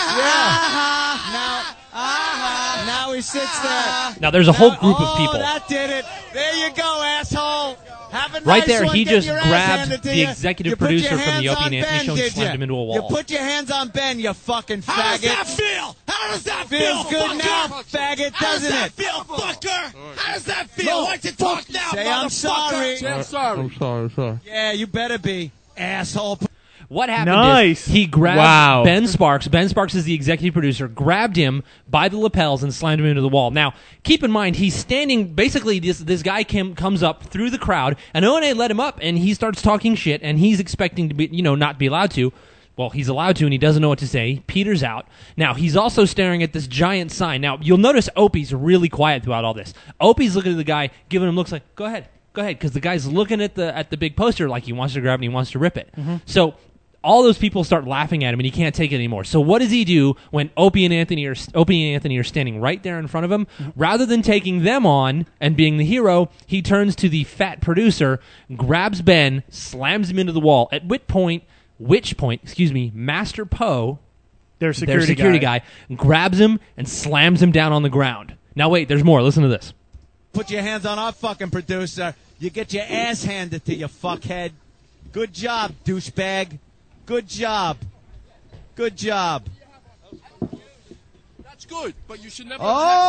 Now he sits there. Now there's a whole group of Oh, people. that did it. There you go, asshole. Have a nice Right there, one. he Get just your ass grabbed handed to the you. executive You put your producer from hands the Opie on and Anthony Ben, show and did slammed you? him into a wall. You put your hands on Ben, you fucking faggot. How does that feel? How does that Feels feel? good now, faggot, How does doesn't that it? feel, fucker? How does that feel? Why don't you talk now, Say I'm motherfucker? sorry. Say I'm sorry. Yeah, you better be, asshole. What happened Nice. is he grabbed Wow. Ben Sparks. Ben Sparks is the executive producer. Grabbed him by the lapels and slammed him into the wall. Now, keep in mind, he's standing. Basically, this guy comes up through the crowd, and O&A let him up, and he starts talking shit, and he's expecting to be, not be allowed to. Well, he's allowed to, and he doesn't know what to say. Peters out. Now, he's also staring at this giant sign. Now, you'll notice Opie's really quiet throughout all this. Opie's looking at the guy, giving him looks like, go ahead, because the guy's looking at the big poster like he wants to grab it and he wants to rip it. So all those people start laughing at him, and he can't take it anymore. So what does he do when Opie and Anthony are standing right there in front of him? Rather than taking them on and being the hero, he turns to the fat producer, grabs Ben, slams him into the wall. At which point, Master Poe, Their their security, security guy, grabs him and slams him down on the ground. Now wait, there's more. Listen to this. put your hands on our fucking producer, you get your ass handed to you, fuckhead. Good job, douchebag. Good job. Good job. That's good, but you should never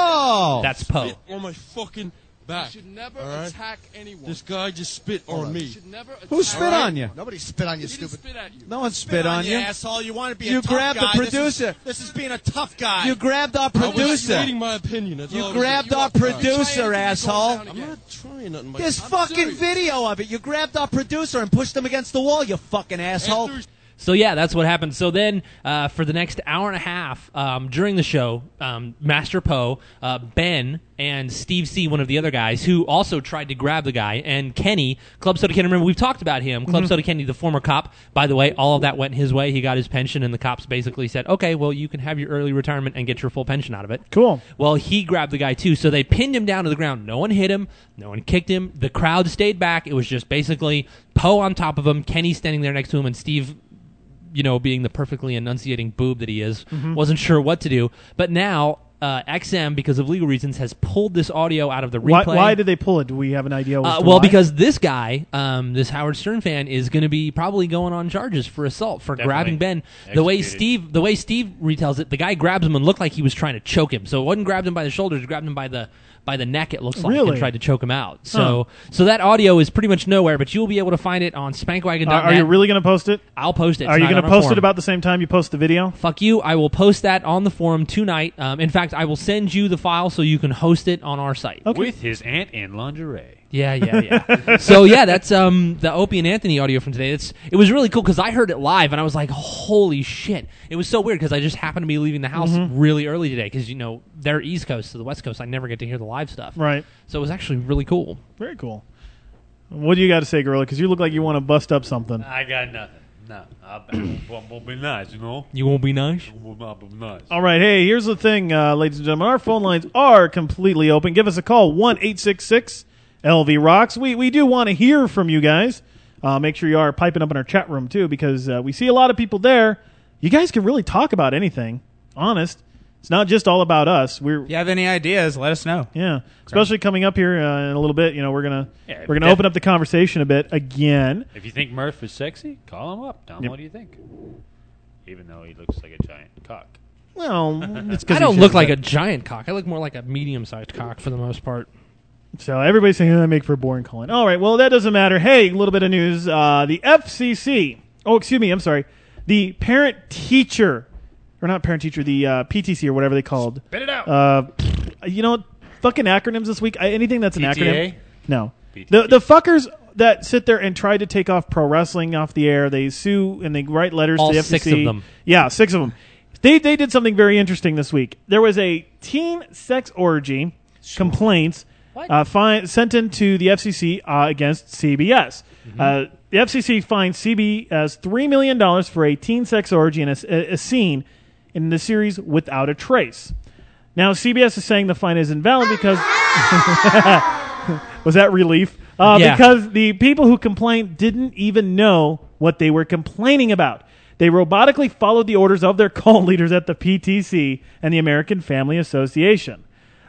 That's Poe. spit on my fucking back. You should never attack anyone. This guy just spit on me. You should never Who spit on you? Nobody spit on you, He didn't stupid. spit at you. No one spit on you. asshole. You want to be You a tough grabbed the guy. producer. This is being a tough guy. You grabbed our I was producer. stating my opinion. That's all You I was grabbed doing. our producer, asshole. I'm not trying nothing. There's I'm fucking serious. video of it. You grabbed our producer and pushed him against the wall, you fucking asshole. So yeah, that's what happened. So then, for the next hour and a half during the show, Master Poe, Ben, and Steve C, one of the other guys, who also tried to grab the guy, and Kenny, Club Soda Kenny. Remember, we've talked about him. Club Soda Kenny, the former cop. By the way, all of that went his way. He got his pension, and the cops basically said, "Okay, well, you can have your early retirement and get your full pension out of it." Cool. Well, he grabbed the guy too, so they pinned him down to the ground. No one hit him. No one kicked him. The crowd stayed back. It was just basically Poe on top of him, Kenny standing there next to him, and Steve, being the perfectly enunciating boob that he is, wasn't sure what to do. But now, XM, because of legal reasons, has pulled this audio out of the replay. Why did they pull it? Do we have an idea? As to Well, why? because this guy, this Howard Stern fan, is going to be probably going on charges for assault for grabbing Ben. The way Steve retells it, the guy grabs him and looked like he was trying to choke him. So it wasn't grabbed him by the shoulders, grabbed him by the neck, it looks like, Really? and tried to choke him out. So that audio is pretty much nowhere, but you'll be able to find it on spankwagon.net. Are you really going to post it? I'll post it. Are you going to post it about the same time you post the video? Fuck you. I will post that on the forum tonight. In fact, I will send you the file so you can host it on our site. Okay. With his aunt in lingerie. Yeah. So yeah, that's the Opie and Anthony audio from today. It was really cool because I heard it live and I was like, holy shit! It was so weird because I just happened to be leaving the house really early today because they're East Coast to the West Coast. I never get to hear the live stuff. Right. So it was actually really cool. Very cool. What do you got to say, Gorilla? Because you look like you want to bust up something. I got nothing. No, won't be nice, You won't be nice? Will not be nice. All right, hey, here's the thing, ladies and gentlemen. Our phone lines are completely open. Give us a call, 1-866-LV Rocks. We do want to hear from you guys. Make sure you are piping up in our chat room, too, because we see a lot of people there. You guys can really talk about anything, honest. It's not just all about us. If you have any ideas, let us know. Yeah, especially coming up here in a little bit. We're gonna open up the conversation a bit again. If you think Murph is sexy, call him up. Tell him what do you think. Even though he looks like a giant cock. Well, it's because I don't look like a giant cock. I look more like a medium-sized cock for the most part. So everybody's saying I make for a boring calling. All right, well that doesn't matter. Hey, a little bit of news. The FCC. Oh, excuse me. I'm sorry. The parent-teacher. Or not parent-teacher, the PTC or whatever they called. Spit it out. Fucking acronyms this week. Anything that's an PTA? acronym. No. PTA. The fuckers that sit there and try to take off pro wrestling off the air, they sue and they write letters All to the FCC. 6 of them. Yeah, 6 of them. They did something very interesting this week. There was a teen sex orgy complaints sent into the FCC against CBS. The FCC fined CBS $3 million for a teen sex orgy and a scene in the series Without a Trace. Now, CBS is saying the fine is invalid because... Was that relief? Yeah. Because the people who complained didn't even know what they were complaining about. They robotically followed the orders of their cult leaders at the PTC and the American Family Association.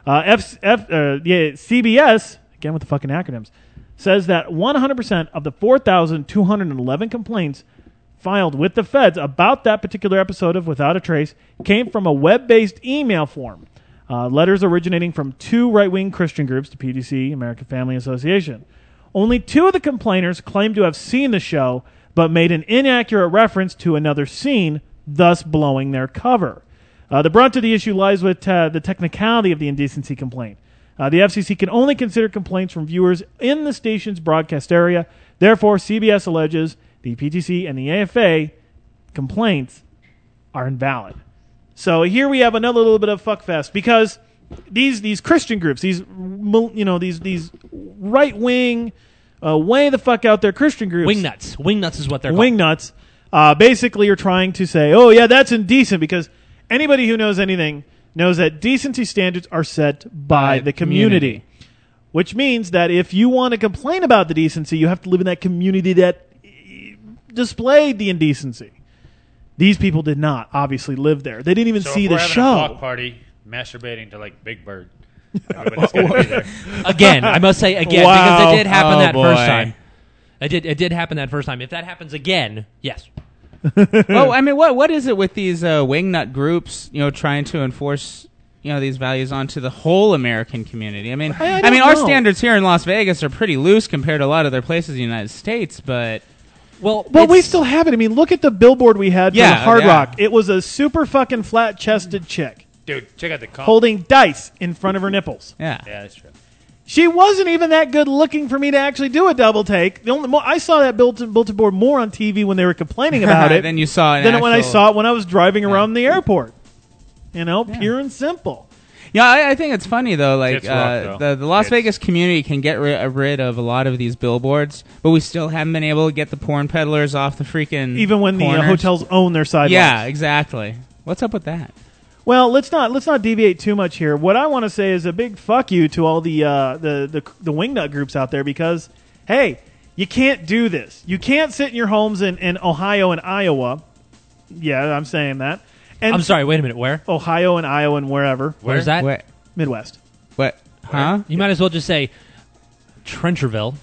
CBS, again with the fucking acronyms, says that 100% of the 4,211 complaints filed with the feds about that particular episode of Without a Trace came from a web-based email form. Letters originating from 2 right-wing Christian groups, the PTC, American Family Association. Only 2 of the complainers claimed to have seen the show, but made an inaccurate reference to another scene, thus blowing their cover. The brunt of the issue lies with the technicality of the indecency complaint. The FCC can only consider complaints from viewers in the station's broadcast area. Therefore, CBS alleges the PTC and the AFA complaints are invalid. So here we have another little bit of fuckfest because these Christian groups, these right wing, way the fuck out there Christian groups, Wingnuts is what they're called. Wingnuts, basically are trying to say, oh yeah, that's indecent because anybody who knows anything knows that decency standards are set by the community. Which means that if you want to complain about the decency, you have to live in that community that displayed the indecency. These people did not obviously live there. They didn't even see the if we're having show. a block party masturbating to like Big Bird, Everybody's gonna be there. Again, I must say again Wow. because it did happen Oh, that boy. first time. It did happen that first time. If that happens again, yes. Well, I mean, what is it with these wingnut groups? Trying to enforce these values onto the whole American community. I mean, I our don't know. standards here in Las Vegas are pretty loose compared to a lot of other places in the United States, but. Well, we still have it. I mean, look at the billboard we had for Yeah, the Hard yeah. Rock. It was a super fucking flat-chested chick Dude, check out the comp. holding dice in front of her nipples. Yeah. Yeah, that's true. She wasn't even that good looking for me to actually do a double take. I saw that bulletin board more on TV when they were complaining about it Then you saw it. than when I saw it when I was driving around the airport. Pure and simple. Yeah, I think it's funny though. Like It's rough, though. the Las It's- Vegas community can get rid of a lot of these billboards, but we still haven't been able to get the porn peddlers off the freaking. Even when the corners. hotels own their sidewalks. Yeah, exactly. What's up with that? Well, let's not deviate too much here. What I want to say is a big fuck you to all the wingnut groups out there because, hey, you can't do this. You can't sit in your homes in Ohio and Iowa. Yeah, I'm saying that. And I'm sorry. Wait a minute. Where? Ohio and Iowa and wherever. Where's that? Wait, Midwest. what? Huh? You might as well just say Trencherville.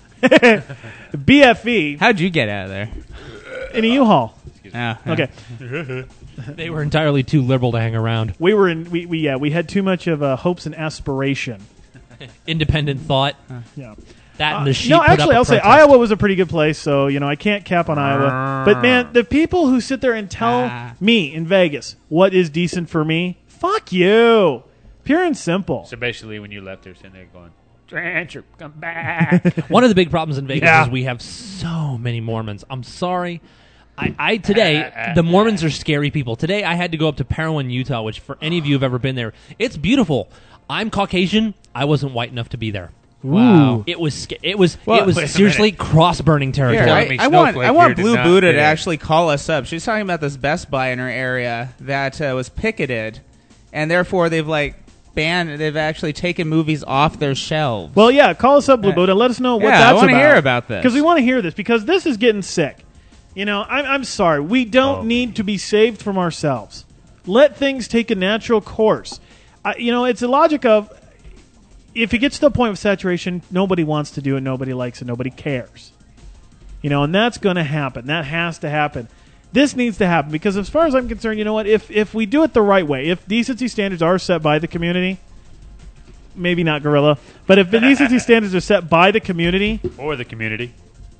BFE How'd you get out of there? in a U-Haul. Oh, Okay. They were entirely too liberal to hang around. We were in we had too much of hopes and aspiration. Independent thought. Yeah. That and the sheep. No, put up actually, a I'll say protest. Iowa was a pretty good place, so I can't cap on Iowa. But man, the people who sit there and tell me in Vegas what is decent for me, fuck you. Pure and simple. So basically, when you left, they're sitting there going, Trencher, come back. One of the big problems in Vegas Yeah. is we have so many Mormons. I'm sorry. I today, the Mormons are scary people. Today, I had to go up to Parowan, Utah, which for any of you who've ever been there, it's beautiful. I'm Caucasian. I wasn't white enough to be there. Wow. It was Well, wait a seriously cross-burning territory. Here, me I want Snowflake here Blue did not Buddha fit to in. actually call us up. She's talking about this Best Buy in her area that was picketed, and therefore they've actually taken movies off their shelves. Well, yeah, call us up, Blue Buddha. Let us know what Yeah, that's I about. wanna hear about this. Because we want to hear this, because this is getting sick. I'm sorry. We don't need to be saved from ourselves. Let things take a natural course. It's the logic of, if it gets to the point of saturation, nobody wants to do it, nobody likes it, nobody cares. And that's going to happen. That has to happen. This needs to happen, because as far as I'm concerned, you know what? If we do it the right way, if decency standards are set by the community, maybe not Gorilla, but if the decency standards are set by the community, or the community.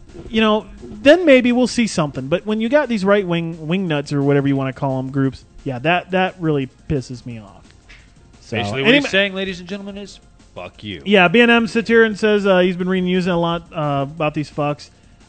then maybe we'll see something. But when you got these wing nuts or whatever you want to call them groups, yeah, that really pisses me off. So, Basically, what he's saying, ladies and gentlemen, is fuck you. yeah, B&M sits here and says he's been reading using a lot about these fucks.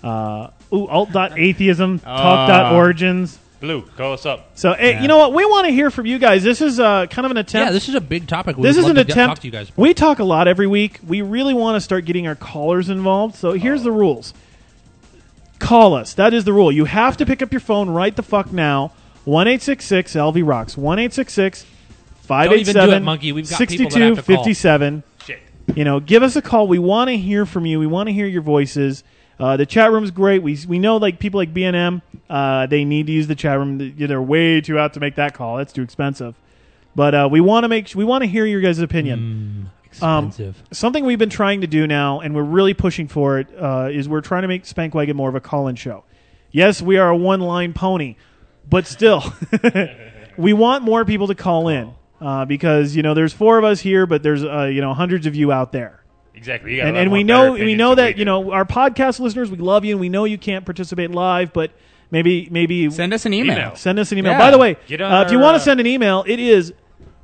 Alt.atheism, talk.origins. Blue, call us up. So, hey, you know what? We want to hear from you guys. This is kind of an attempt. Yeah, this is a big topic. This is an Talk attempt. to you guys. We talk a lot every week. We really want to start getting our callers involved. So here's the rules. Call us. That is the rule. You have to pick up your phone right the fuck now. 1-866-LV Rocks. 1-866-587-6257. Don't even do it, Monkey. We've got people that have to call. Shit. Give us a call. We want to hear from you. We want to hear your voices. The chat room's great. We know people like B&M, they need to use the chat room. They're way too out to make that call. That's too expensive. But we want to hear your guys' opinion. Expensive. Something we've been trying to do now, and we're really pushing for it, is we're trying to make Spankwagon more of a call-in show. Yes, we are a one-line pony, but still, we want more people to call in because there's 4 of us here, but there's hundreds of you out there. Exactly. You got a lot And more we better know opinions that than we do. our podcast listeners, we love you, and we know you can't participate live, but maybe Send us an email. Send us an email. Yeah. By the way, Get on if you our, want to send an email, it is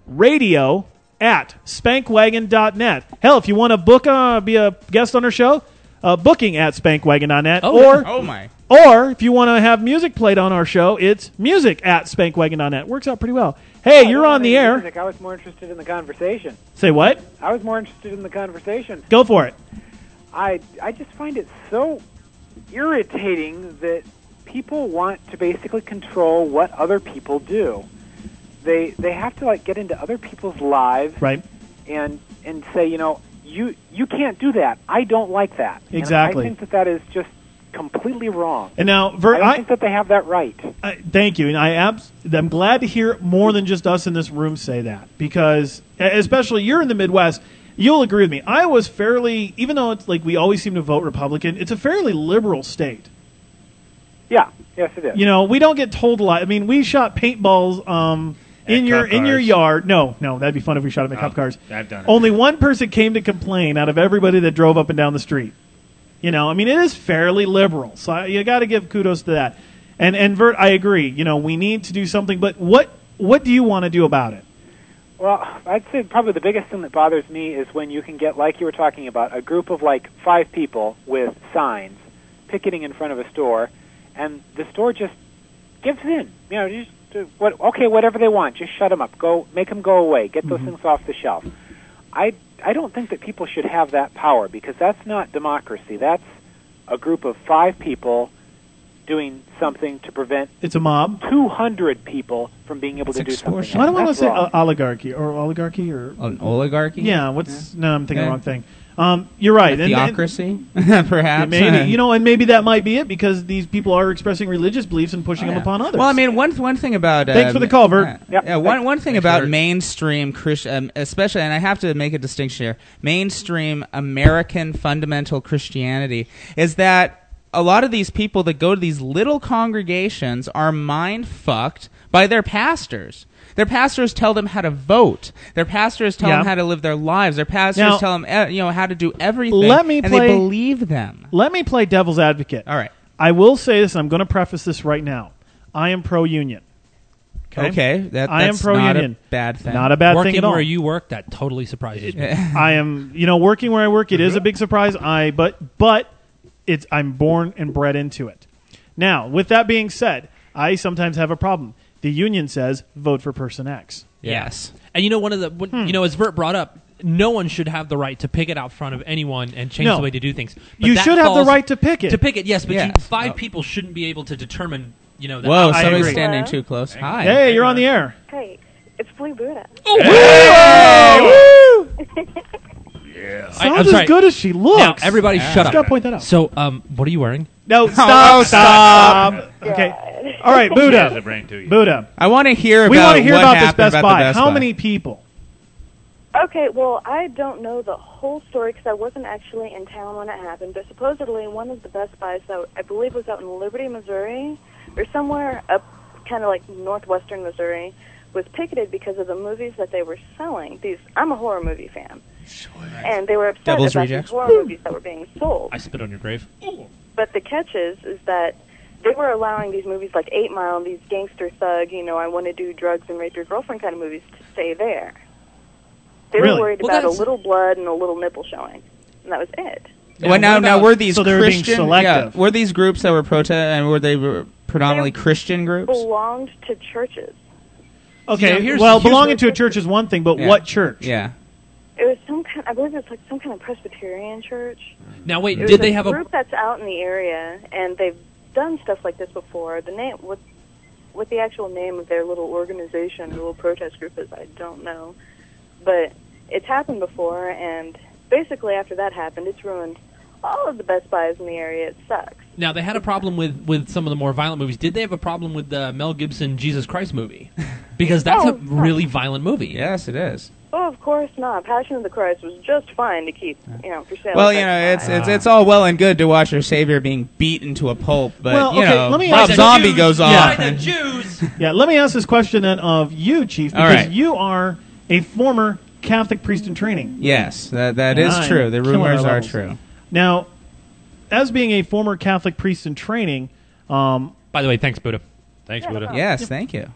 radio@spankwagon.net. Hell, if you want to book be a guest on our show, booking@spankwagon.net. Oh my. Or if you want to have music played on our show, it's music@spankwagon.net. Works out pretty well. Hey, you're on the air. I was more interested in the conversation. Say what? I was more interested in the conversation. Go for it. I just find it so irritating that people want to basically control what other people do. They have to get into other people's lives, right? And say, you can't do that. I don't like that. Exactly. And I think that is just completely wrong. And now, I don't think that they have that right. Thank you, and I'm glad to hear more than just us in this room say that, because especially you're in the Midwest. you'll agree with me. Iowa's fairly, even though it's like we always seem to vote Republican, it's a fairly liberal state. Yeah, yes, it is. You know, we don't get told a lot. I mean, we shot paintballs in your yard. No, that'd be fun if we shot them at cop cars. I've done it. Only one person came to complain out of everybody that drove up and down the street. You know, I mean, it is fairly liberal, so you got to give kudos to that. And Vert, I agree. You know, we need to do something, but what do you want to do about it? Well, I'd say probably the biggest thing that bothers me is when you can get, like you were talking about, a group of like 5 people with signs picketing in front of a store, and the store just gives in. You know, just whatever they want, just shut them up. Make them go away. Get those things off the shelf. I don't think that people should have that power, because that's not democracy. That's a group of 5 people doing something to prevent it's a mob 200 people from being able to do something. Why do I want to say wrong. oligarchy or an oligarchy? Yeah. No, I'm thinking the wrong thing. You're right. Theocracy, perhaps. Maybe, and maybe that might be it, because these people are expressing religious beliefs and pushing them upon others. Well, I mean, one thing about thanks for the call, Vert. One thing about mainstream Christian, especially, and I have to make a distinction here, mainstream American fundamental Christianity is that a lot of these people that go to these little congregations are mind-fucked by their pastors. Their pastors tell them how to vote. Their pastors tell them how to live their lives. Their pastors tell them how to do everything, and they believe them. Let me play devil's advocate. All right. I will say this, and I'm going to preface this right now. I am pro-union. Okay, that's I am pro-union. Not a bad thing. Not a bad thing at all. Working where you work, that totally surprises me. I am, working where I work, it is a big surprise. But I'm born and bred into it. Now, with that being said, I sometimes have a problem. The union says vote for person X. Yes. And one of the as Vert brought up, no one should have the right to picket out front of anyone and change the way to do things. But you should have the right to picket. To picket, yes, but 5 people shouldn't be able to determine, that. Whoa, somebody's standing too close. Hi. Hey, you're on the air. Hey, it's Blue Buddha. Oh, Woo! Yeah. Sounds as good as she looks. Now, everybody shut up. Just gotta point that out. So, what are you wearing? No, stop. Okay. All right, Buddha. Buddha. I want to hear about We want to hear what about this happened Best about Buy. the Best How Buy. many people? Okay, well, I don't know the whole story because I wasn't actually in town when it happened, but supposedly one of the Best Buys, that I believe was out in Liberty, Missouri, or somewhere up kind of like northwestern Missouri, was picketed because of the movies that they were selling. I'm a horror movie fan. And they were upset Devil's about Rejects. these horror movies that were being sold. I spit on your grave. But the catch is that they were allowing these movies like 8 Mile, these gangster thug, I want to do drugs and rape your girlfriend kind of movies to stay there. They were worried about a little blood and a little nipple showing, and that was it. Well, now were these so they were being Christian? selective. Were these groups that were and were they predominantly They Christian groups? Belonged to churches. Okay, here's belonging to a church is one thing, but what church? Yeah. It was I believe it was like some kind of Presbyterian church. Now wait, It did was they have a group that's out in the area, and they've done stuff like this before. The name, what the actual name of their little organization, little protest group is, I don't know, but it's happened before, and basically after that happened, it's ruined all of the Best Buys in the area. It sucks. Now, they had a problem with some of the more violent movies. Did they have a problem with the Mel Gibson Jesus Christ movie? Because that's a really violent movie. Yes, it is. Oh, of course not. Passion of the Christ was just fine to keep, for sale. Well, it's all well and good to watch your Savior being beaten to a pulp, but let me Rob ask Zombie goes off. The Jews. Yeah, let me ask this question then of you, Chief, because you are a former Catholic priest in training. Yes, that is true. The rumors are true. Now, as being a former Catholic priest in training, by the way, thanks, Buddha. Thanks, Buddha. Yes, thank you.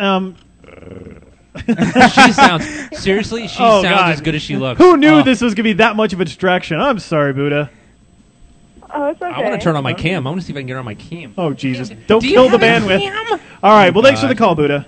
She sounds as good as she looks. Who knew this was going to be that much of a distraction? I'm sorry, Buddha. Oh, it's okay. I want to turn on my cam. I want to see if I can get her on my cam. Oh, Jesus. Don't kill the bandwidth. All right, well, thanks for the call, Buddha.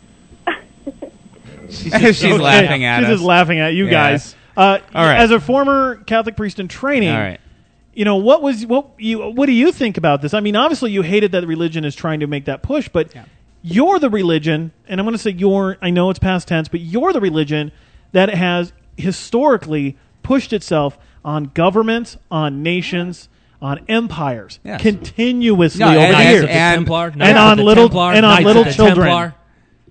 She's laughing at us. She's just laughing at you guys. All right. As a former Catholic priest in training, all right. What do you think about this? I mean, obviously you hated that religion is trying to make that push, but you're the religion, and I'm going to say I know it's past tense, but you're the religion that has historically pushed itself on governments, on nations, on empires, continuously over the years, and on little children.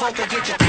funka, get your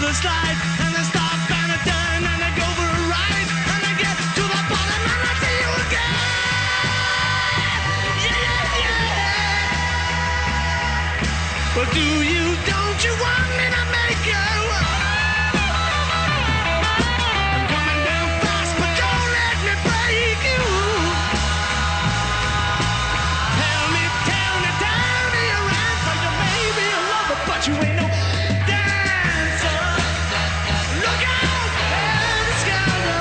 the slide, and they stop and they turn and they go for a ride, and they get to the bottom and I see you again. Well, don't you want me to make you? I'm coming down fast, but don't let me break you. Tell me you're right, but you may be a lover, but you ain't no dancer. Look out, helter skelter,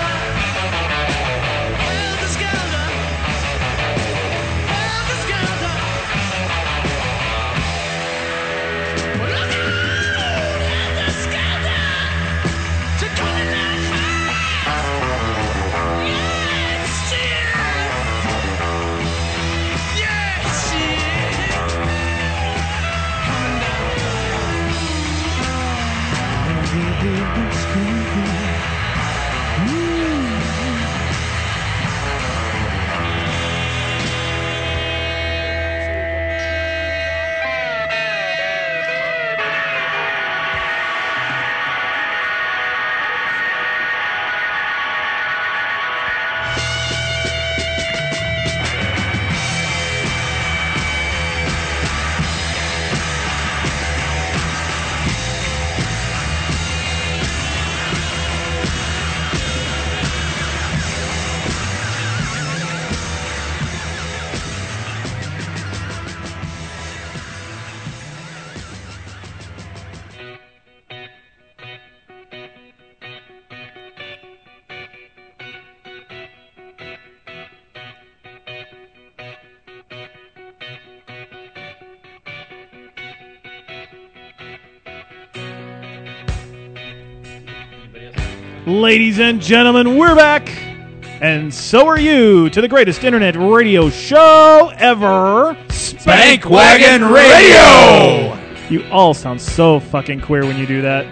helter skelter, helter skelter. Ladies and gentlemen, we're back, and so are you, to the greatest internet radio show ever, Spank Wagon Radio! You all sound so fucking queer when you do that.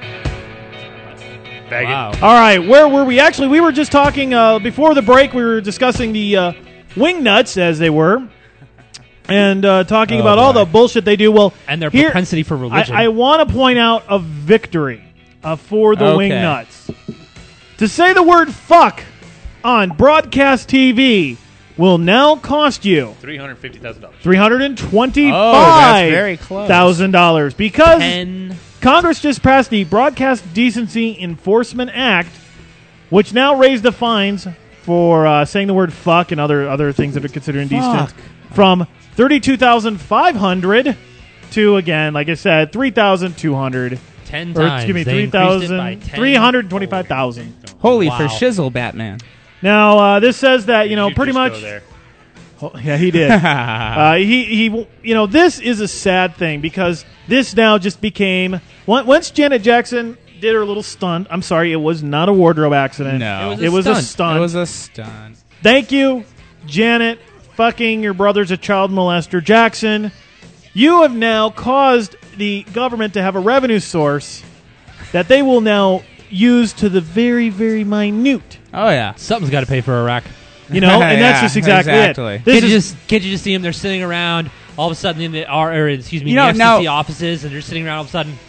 Wow. All right, where were we? Actually, we were just talking, before the break, we were discussing the wing nuts, as they were, and talking about all the bullshit they do. Well, and their propensity for religion. I want to point out a victory for the wing nuts. To say the word fuck on broadcast TV will now cost you $350,000. $325,000 because Congress just passed the Broadcast Decency Enforcement Act, which now raised the fines for saying the word fuck and other things that are considered indecent from $32,500 to, again, like I said, $3,200. 10 or, times. excuse me, They increased it by 10. $325,000. Holy for shizzle, Batman. Now, this says that, pretty just much... go there. Oh, yeah, he did. This is a sad thing because this now just became... Once Janet Jackson did her little stunt, I'm sorry, it was not a wardrobe accident. No. It was a stunt. It was a stunt. Thank you, Janet, fucking your brother's a child molester, Jackson. You have now caused the government to have a revenue source that they will now use to the very, very minute. Oh, yeah. Something's got to pay for Iraq. And that's just exactly it. Can't you just see them? They're sitting around all of a sudden in the FCC offices, and they're sitting around all of a sudden.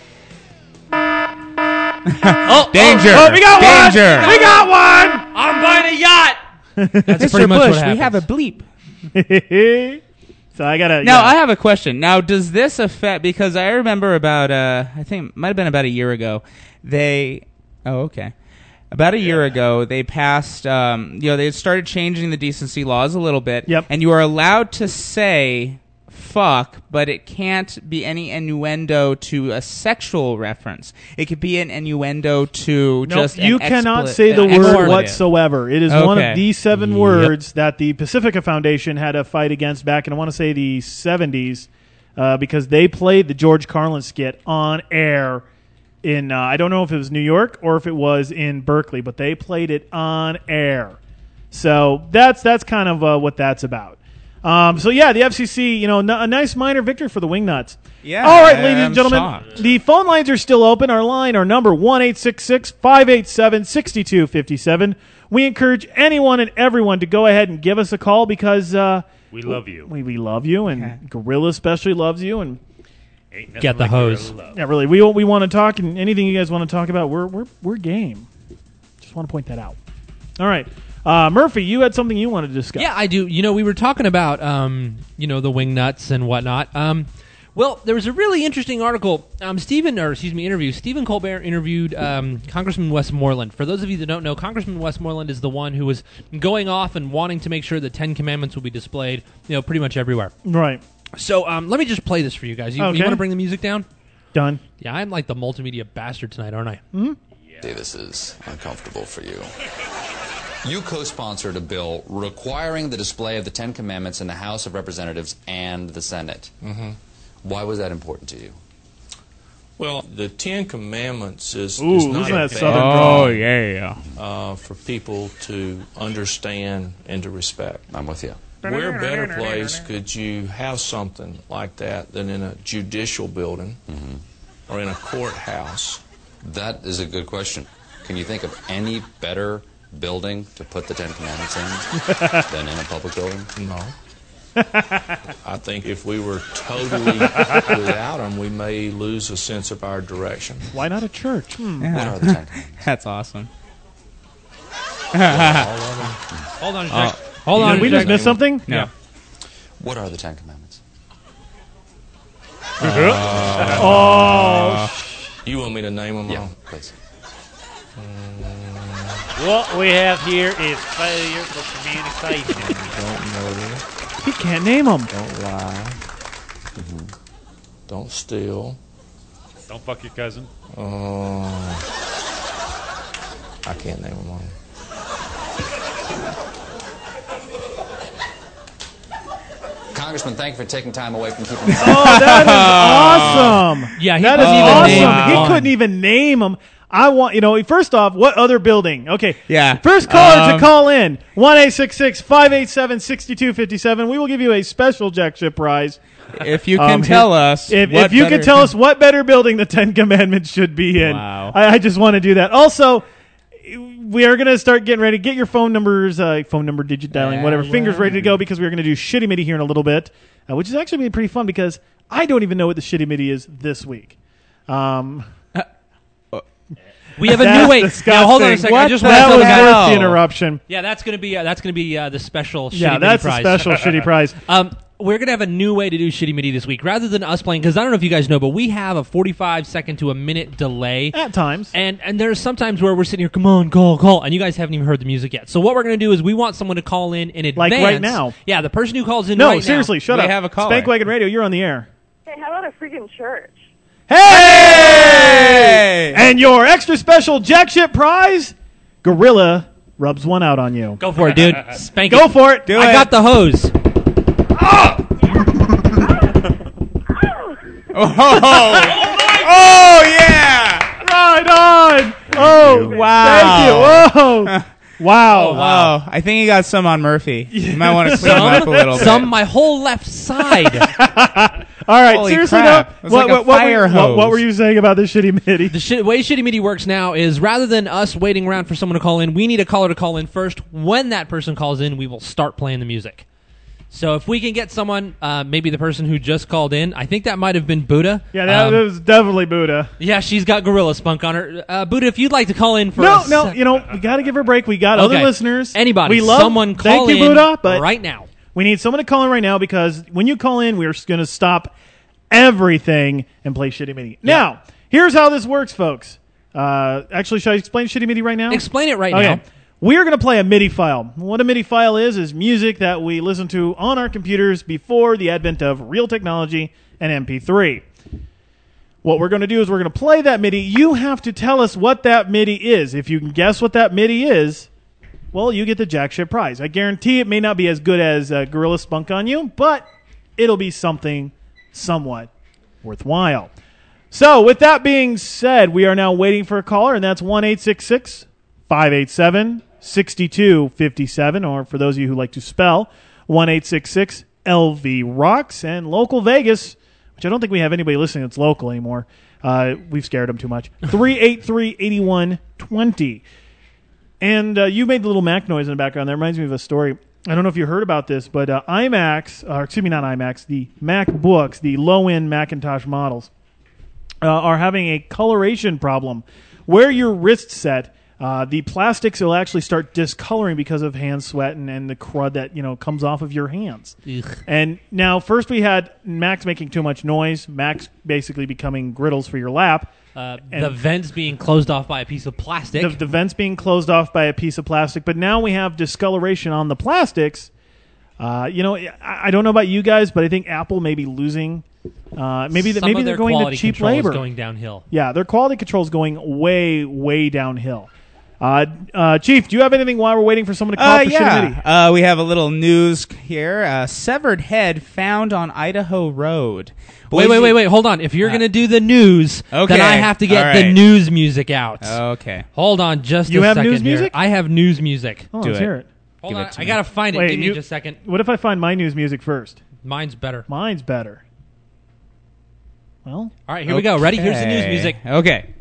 Danger! Oh, we got Danger! one! We got one! I'm buying a yacht! That's Mr. pretty much Bush, what happens. we have a bleep. So I gotta. Now, I have a question. Now, does this affect? Because I remember about, I think it might have been about a year ago. About a year ago, they passed. They started changing the decency laws a little bit. Yep. And you are allowed to say fuck, but it can't be any innuendo to a sexual reference. It could be an innuendo to just. You cannot say the word whatsoever. It is one of the 7 words that the Pacifica Foundation had a fight against back in, I want to say, the 70s, because they played the George Carlin skit on air in, I don't know if it was New York or if it was in Berkeley, but they played it on air. So that's kind of what that's about. The FCC, a nice minor victory for the Wingnuts. Yeah. All right, ladies and gentlemen, shocked. the phone lines are still open. Our number 1-866-587-6257. We encourage anyone and everyone to go ahead and give us a call because we love you. We love you, and Gorilla especially loves you, and Ain't nothing Get the like hose. guerrilla love. Yeah, really. We want to talk, and anything you guys want to talk about, we're game. Just want to point that out. All right, Murphy, you had something you wanted to discuss. Yeah, I do. You know, we were talking about the wing nuts and whatnot. Well, there was a really interesting article. Interview. Stephen Colbert interviewed Congressman Westmoreland. For those of you that don't know, Congressman Westmoreland is the one who was going off and wanting to make sure the 10 Commandments will be displayed, pretty much everywhere. Right. So let me just play this for you guys. You want to bring the music down? Done. Yeah, I'm like the multimedia bastard tonight, aren't I? Mm-hmm. This is uncomfortable for you. You co-sponsored a bill requiring the display of the 10 Commandments in the House of Representatives and the Senate. Mm-hmm. Why was that important to you? Well, the 10 Commandments is Ooh, not isn't that a Southern bad drawl? Oh, yeah. for people to understand and to respect. I'm with you. Where better place could you have something like that than in a judicial building or in a courthouse? That is a good question. Can you think of any better building to put the 10 Commandments in than in a public building? No. I think if we were totally without them, we may lose a sense of our direction. Why not a church? What are the 10 Commandments? That's awesome. Hold on a sec. Hold on. Did we just miss something? No. What are the 10 Commandments? You want me to name them Yeah, all? please. What we have here is failure for communication. Don't murder. He can't name them. Don't lie. Don't steal. Don't fuck your cousin. I can't name them all. Congressman, thank you for taking time away from keeping. Oh, that is awesome. Yeah, he that is couldn't even name awesome. He one. couldn't even name them. I want, first off, what other building? Okay. Yeah. First caller to call in, 1-866-587-6257. We will give you a special Jack Ship prize. If you can tell us. If you can tell us what better building the 10 Commandments should be in. Wow. I just want to do that. Also, we are going to start getting ready. Get your phone numbers, phone number, digit dialing, whatever, fingers ready to go, because we're going to do Shitty Mitty here in a little bit, which is actually going to be pretty fun because I don't even know what the Shitty Mitty is this week. We have a new way. Now, hold on a second. I just want to that tell was the guys. worth the interruption. Yeah, that's going to be the special Shitty Yeah, Mitty that's prize. a special Shitty prize. We're going to have a new way to do Shitty Mitty this week. Rather than us playing, because I don't know if you guys know, but we have a 45-second to a minute delay. At times. And there's sometimes where we're sitting here, come on, call, and you guys haven't even heard the music yet. So what we're going to do is we want someone to call in advance. Like right now. Yeah, the person who calls in No, right now. seriously, shut We up. have a caller. Spank Wagon Radio, you're on the air. Hey, how about a freaking church? Hey! And your extra special Jack Ship prize, Gorilla rubs one out on you. Go for it, dude. Spank Go it. for it. I got the hose. Oh, yeah! Right on. Oh, Wow. Thank you. Whoa. Wow. Oh, wow. I think you got some on Murphy. You might want to clean him up a little bit. Some my whole left side. All right, Holy seriously crap. though, It was like a fire hose. what were you saying about this Shitty Mitty? The way Shitty Mitty works now is rather than us waiting around for someone to call in, we need a caller to call in first. When that person calls in, we will start playing the music. So if we can get someone, maybe the person who just called in, I think that might have been Buddha. Yeah, that was definitely Buddha. Yeah, she's got gorilla spunk on her. Buddha, if you'd like to call in for No, we got to give her a break. We got other Okay. listeners. Anybody, we love, someone call thank you, in Buddha, but right now. We need someone to call in right now because when you call in, we're going to stop everything and play Shitty Mitty. Yeah. Now, here's how this works, folks. Actually, should I explain Shitty Mitty right now? Explain it right Okay. now. We're going to play a MIDI file. What a MIDI file is music that we listen to on our computers before the advent of real technology and MP3. What we're going to do is we're going to play that MIDI. You have to tell us what that MIDI is. If you can guess what that MIDI is, well, you get the Jack Ship prize. I guarantee it may not be as good as Gorilla Spunk on You, but it'll be something somewhat worthwhile. So, with that being said, we are now waiting for a caller, and that's 1-866-587-6257, or for those of you who like to spell, 1-866-LV-ROCKS, and local Vegas, which I don't think we have anybody listening that's local anymore. We've scared them too much. 383-8120. And you made the little Mac noise in the background. That reminds me of a story. I don't know if you heard about this, but IMAX, or excuse me, not IMAX, the MacBooks, the low-end Macintosh models, are having a coloration problem. Where your wrist set, the plastics will actually start discoloring because of hand sweat and the crud that comes off of your hands. Ugh. And now, first we had Macs making too much noise, Macs basically becoming griddles for your lap. The vents being closed off by a piece of plastic. The vents being closed off by a piece of plastic. But now we have discoloration on the plastics. I don't know about you guys, but I think Apple may be losing. Maybe they're going to cheap labor. Going downhill. Yeah, their quality control is going way, way downhill. Chief, do you have anything while we're waiting for someone to call up for Shitty-Mitty? We have a little news here. Severed head found on Idaho Road. Wait. Hold on. If you're going to do the news, then I have to get the news music out. Okay. Hold on just you a have second news music? I have news music. Oh, let's hear it. Hold on. I got to find it. Give me just a second. What if I find my news music first? Mine's better. Mine's better. Well. All right, here we go. Ready? Here's the news music. Okay.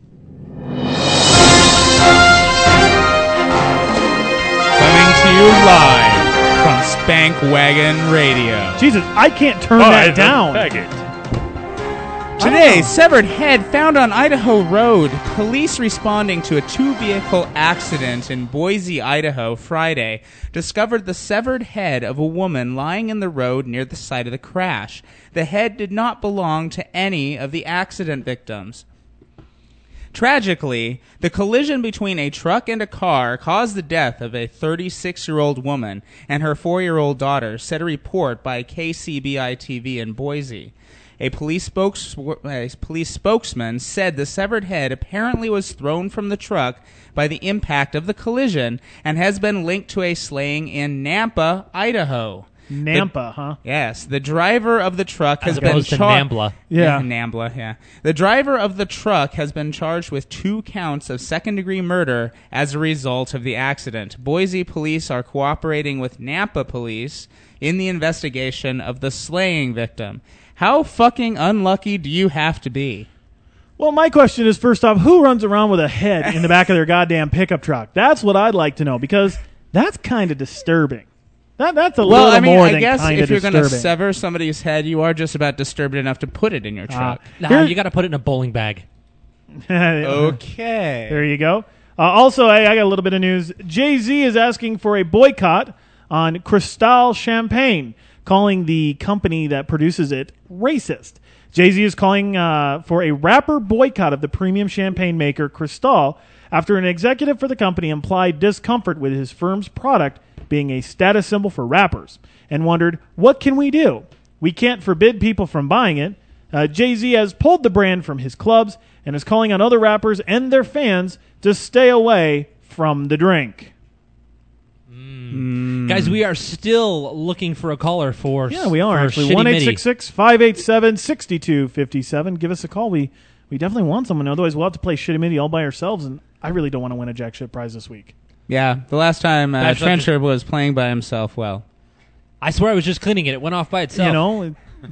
Coming to you live from Spank Wagon Radio. Jesus, I can't turn that down. Today, severed head found on Idaho Road. Police responding to a two-vehicle accident in Boise, Idaho, Friday, discovered the severed head of a woman lying in the road near the site of the crash. The head did not belong to any of the accident victims. Tragically, the collision between a truck and a car caused the death of a 36-year-old woman and her 4-year-old daughter, said a report by KCBI-TV in Boise. A police spokesman said the severed head apparently was thrown from the truck by the impact of the collision and has been linked to a slaying in Nampa, Idaho. Nampa, huh? Yes. The driver of the truck has been opposed to Nambla. Yeah. Nambla, yeah. The driver of the truck has been charged with 2 counts of second-degree murder as a result of the accident. Boise police are cooperating with Nampa police in the investigation of the slaying victim. How fucking unlucky do you have to be? Well, my question is, first off, who runs around with a head in the back of their goddamn pickup truck? That's what I'd like to know, because that's kind of disturbing. That's a little more than kind of disturbing. I guess if you're going to sever somebody's head, you are just about disturbed enough to put it in your truck. You got to put it in a bowling bag. Okay. There you go. Also, I got a little bit of news. Jay-Z is asking for a boycott on Cristal champagne, calling the company that produces it racist. Jay-Z is calling for a rapper boycott of the premium champagne maker Cristal after an executive for the company implied discomfort with his firm's product being a status symbol for rappers and wondered, what can we do? We can't forbid people from buying it. Jay-Z has pulled the brand from his clubs and is calling on other rappers and their fans to stay away from the drink. Guys, we are still looking for a caller for Yeah, we are, actually. Shitty-Mitty. 1-866-587-6257. Give us a call. We definitely want someone. Otherwise, we'll have to play Shitty-Mitty all by ourselves, and I really don't want to win a jack shit prize this week. Yeah, the last time Trencher was playing by himself, well. I swear I was just cleaning it. It went off by itself. You know?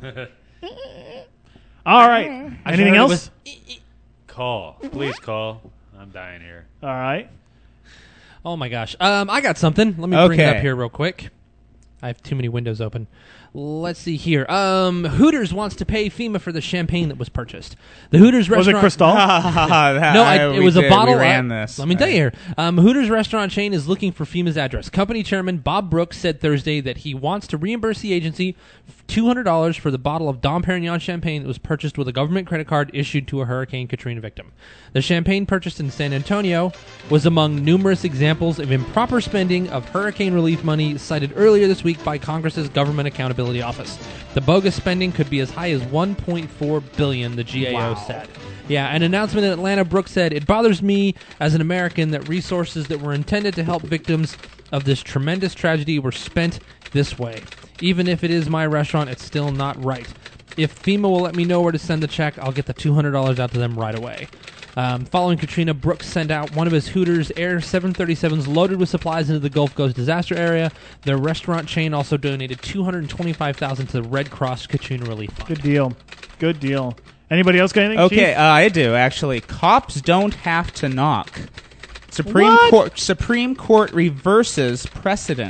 All right. Anything else? Call. Please call. I'm dying here. All right. Oh, my gosh. I got something. Let me bring it up here real quick. I have too many windows open. Let's see here. Hooters wants to pay FEMA for the champagne that was purchased. The Hooters restaurant... Was it Cristal? No, it was a bottle. We ran this. Let me tell you here. Hooters restaurant chain is looking for FEMA's address. Company chairman Bob Brooks said Thursday that he wants to reimburse the agency $200 for the bottle of Dom Perignon champagne that was purchased with a government credit card issued to a Hurricane Katrina victim. The champagne purchased in San Antonio was among numerous examples of improper spending of hurricane relief money cited earlier this week by Congress's Government Accountability Office. The bogus spending could be as high as $1.4 billion, the GAO said. Yeah, an announcement in Atlanta, Brooks said, "It bothers me as an American that resources that were intended to help victims of this tremendous tragedy were spent this way. Even if it is my restaurant, it's still not right. If FEMA will let me know where to send the check, I'll get the $200 out to them right away." Following Katrina, Brooks sent out one of his Hooters Air 737s loaded with supplies into the Gulf Coast disaster area. The restaurant chain also donated $225,000 to the Red Cross Katrina Relief Fund. Good deal. Good deal. Anybody else got anything? Okay, Chief? I do, actually. Cops don't have to knock. Supreme Court reverses precedent.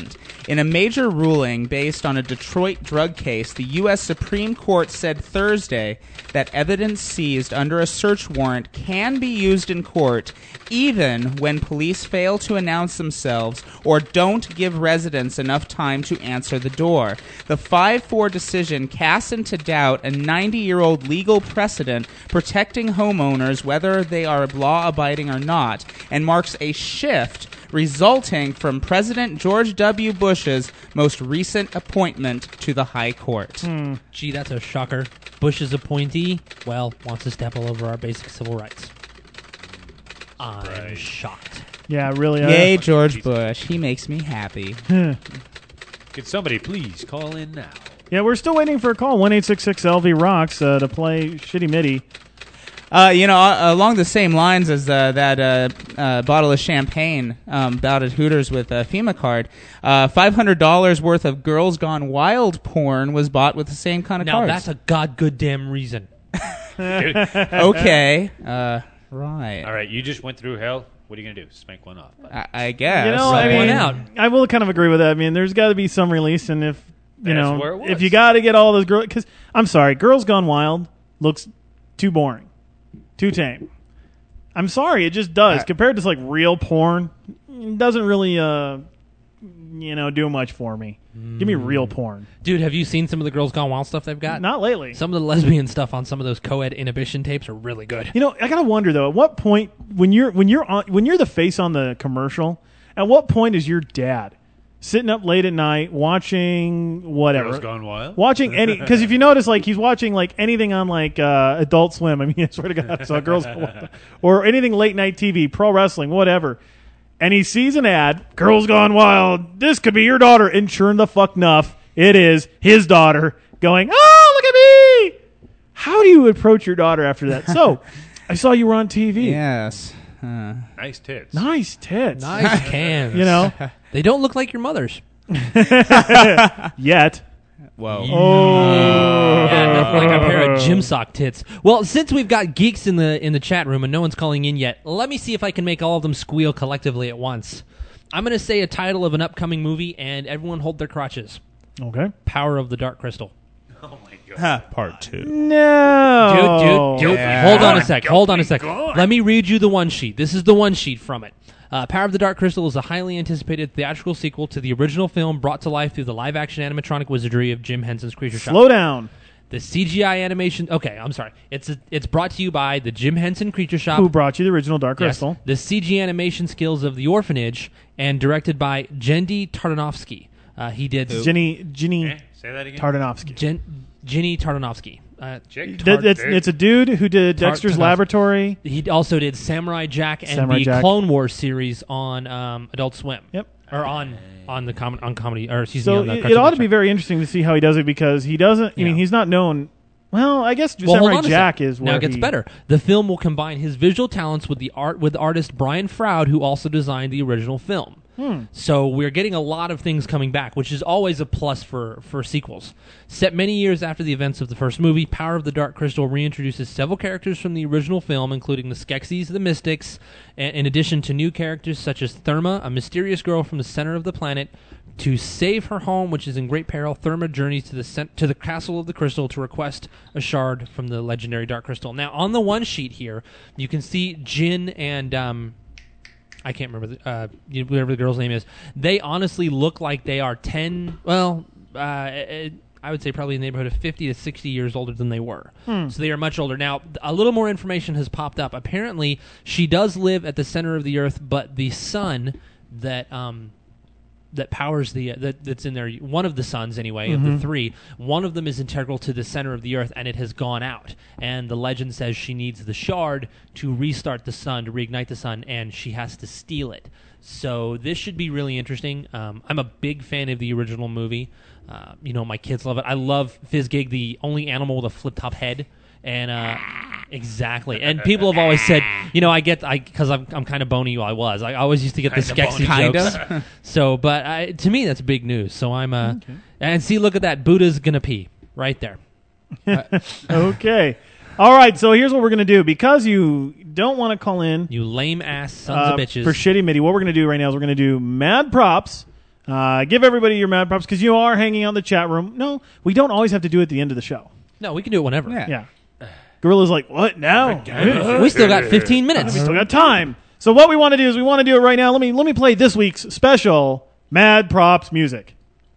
In a major ruling based on a Detroit drug case, the U.S. Supreme Court said Thursday that evidence seized under a search warrant can be used in court even when police fail to announce themselves or don't give residents enough time to answer the door. The 5-4 decision casts into doubt a 90-year-old legal precedent protecting homeowners whether they are law-abiding or not, and marks a shift resulting from President George W. Bush's most recent appointment to the High Court. Gee, that's a shocker. Bush's appointee, well, wants to step all over our basic civil rights. I'm shocked. Yeah, really. Yay, George Bush. He makes me happy. Could somebody please call in now? Yeah, we're still waiting for a call. 1-866-LV-ROCKS to play Shitty Mitty. Along the same lines as that bottle of champagne bought at Hooters with a FEMA card, $500 worth of Girls Gone Wild porn was bought with the same kind of Now, cards. that's a goddamn reason. Okay. Right. All right, you just went through hell. What are you going to do? Spank one off. I guess. You know, I mean, I will kind of agree with that. I mean, there's got to be some release, and if you That's know, where it was. if you got to get all those girls, because I'm sorry, Girls Gone Wild looks too boring, too tame. I'm sorry, it just does. Compared to like real porn, it doesn't really, do much for me. Give me real porn. Dude, have you seen some of the Girls Gone Wild stuff they've got? Not lately. Some of the lesbian stuff on some of those co-ed inhibition tapes are really good. You know, I gotta wonder though. At what point, when you're the face on the commercial, at what point is your dad sitting up late at night watching whatever? Girls Gone Wild? Watching any, because if you notice, like he's watching like anything on like Adult Swim. I mean, I swear to God, I saw Girls Gone Wild, or anything late night TV, pro wrestling, whatever. And he sees an ad, Girls Gone Wild, this could be your daughter. And sure the fuck enough, it is his daughter going, oh, look at me. How do you approach your daughter after that? So, I saw you were on TV. Yes. Nice tits. Nice tits. Nice cans. You know? They don't look like your mother's. Yet. Whoa. Oh. Yeah, nothing like a pair of gym sock tits. Well, since we've got geeks in the chat room and no one's calling in yet, let me see if I can make all of them squeal collectively at once. I'm going to say a title of an upcoming movie, and everyone hold their crotches. Okay. Power of the Dark Crystal. Oh my God. Part 2. No. Dude. Yeah. Hold on a sec. Let me read you the one sheet. This is the one sheet from it. Power of the Dark Crystal is a highly anticipated theatrical sequel to the original film brought to life through the live-action animatronic wizardry of Jim Henson's Creature Shop. Slow down. The CGI animation... Okay, I'm sorry. It's brought to you by the Jim Henson Creature Shop. Who brought you the original Dark Crystal. Yes, the CG animation skills of The Orphanage, and directed by Jendy Tartanovsky. He did... Ginny Say that again. Tartanovsky. Ginny Tartanovsky. It's a dude who did Dexter's Laboratory. He also did Samurai Jack and Samurai the Jack. Clone Wars series on Adult Swim. Yep. Or on comedy, or excuse So me. On the it ought to be very interesting to see how he does it, because he doesn't. I mean, he's not known. Well, I guess Well, Samurai hold on a Jack sec. is where now it gets he- better. The film will combine his visual talents with artist Brian Froud, who also designed the original film. So we're getting a lot of things coming back, which is always a plus for sequels. Set many years after the events of the first movie, Power of the Dark Crystal reintroduces several characters from the original film, including the Skeksis, the Mystics, in addition to new characters such as Therma, a mysterious girl from the center of the planet. To save her home, which is in great peril, Therma journeys to the castle of the crystal to request a shard from the legendary Dark Crystal. Now, on the one sheet here, you can see Jin and I can't remember whatever the girl's name is. They honestly look like they are 10. Well, I would say probably in the neighborhood of 50 to 60 years older than they were. So they are much older. Now, a little more information has popped up. Apparently, she does live at the center of the earth, but the sun that powers that's in there, one of the suns anyway, of the three, one of them is integral to the center of the earth, and it has gone out. And the legend says she needs the shard to restart the sun, to reignite the sun, and she has to steal it. So this should be really interesting. I'm a big fan of the original movie. My kids love it. I love Fizzgig, the only animal with a flip-top head. And exactly, and people have always said, because I'm kind of bony. I always used to get the Skeksis jokes. So, but to me, that's big news. So I'm and see, look at that, Buddha's gonna pee right there. Okay, all right. So here's what we're gonna do, because you don't want to call in, you lame ass sons of bitches, for Shitty Mitty. What we're gonna do right now is we're gonna do Mad Props. Give everybody your mad props because you are hanging out in the chat room. No, we don't always have to do it at the end of the show. No, we can do it whenever. Yeah. Gorilla's like, what now? We still got 15 minutes. We still got time. So what we want to do is we want to do it right now. Let me play this week's special Mad Props music.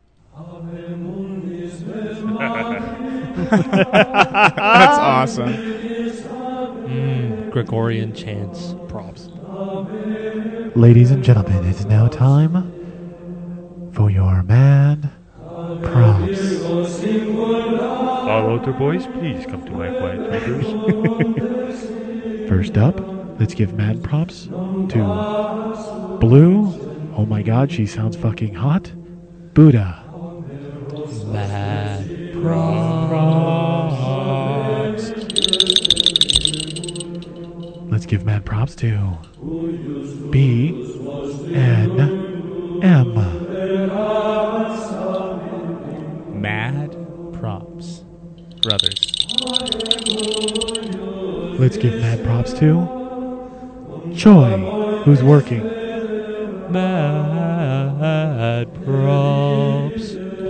That's awesome. Gregorian chants, props. Ladies and gentlemen, it's now time for your Mad Props. All altar boys, please come to my quiet chambers. First up, let's give Mad Props to Blue. Oh my god, she sounds fucking hot. Buddha. Mad Props. Let's give Mad Props to B-N-M. Mad Props. Brothers. Let's give Mad Props to Choi, who's working. Mad Props.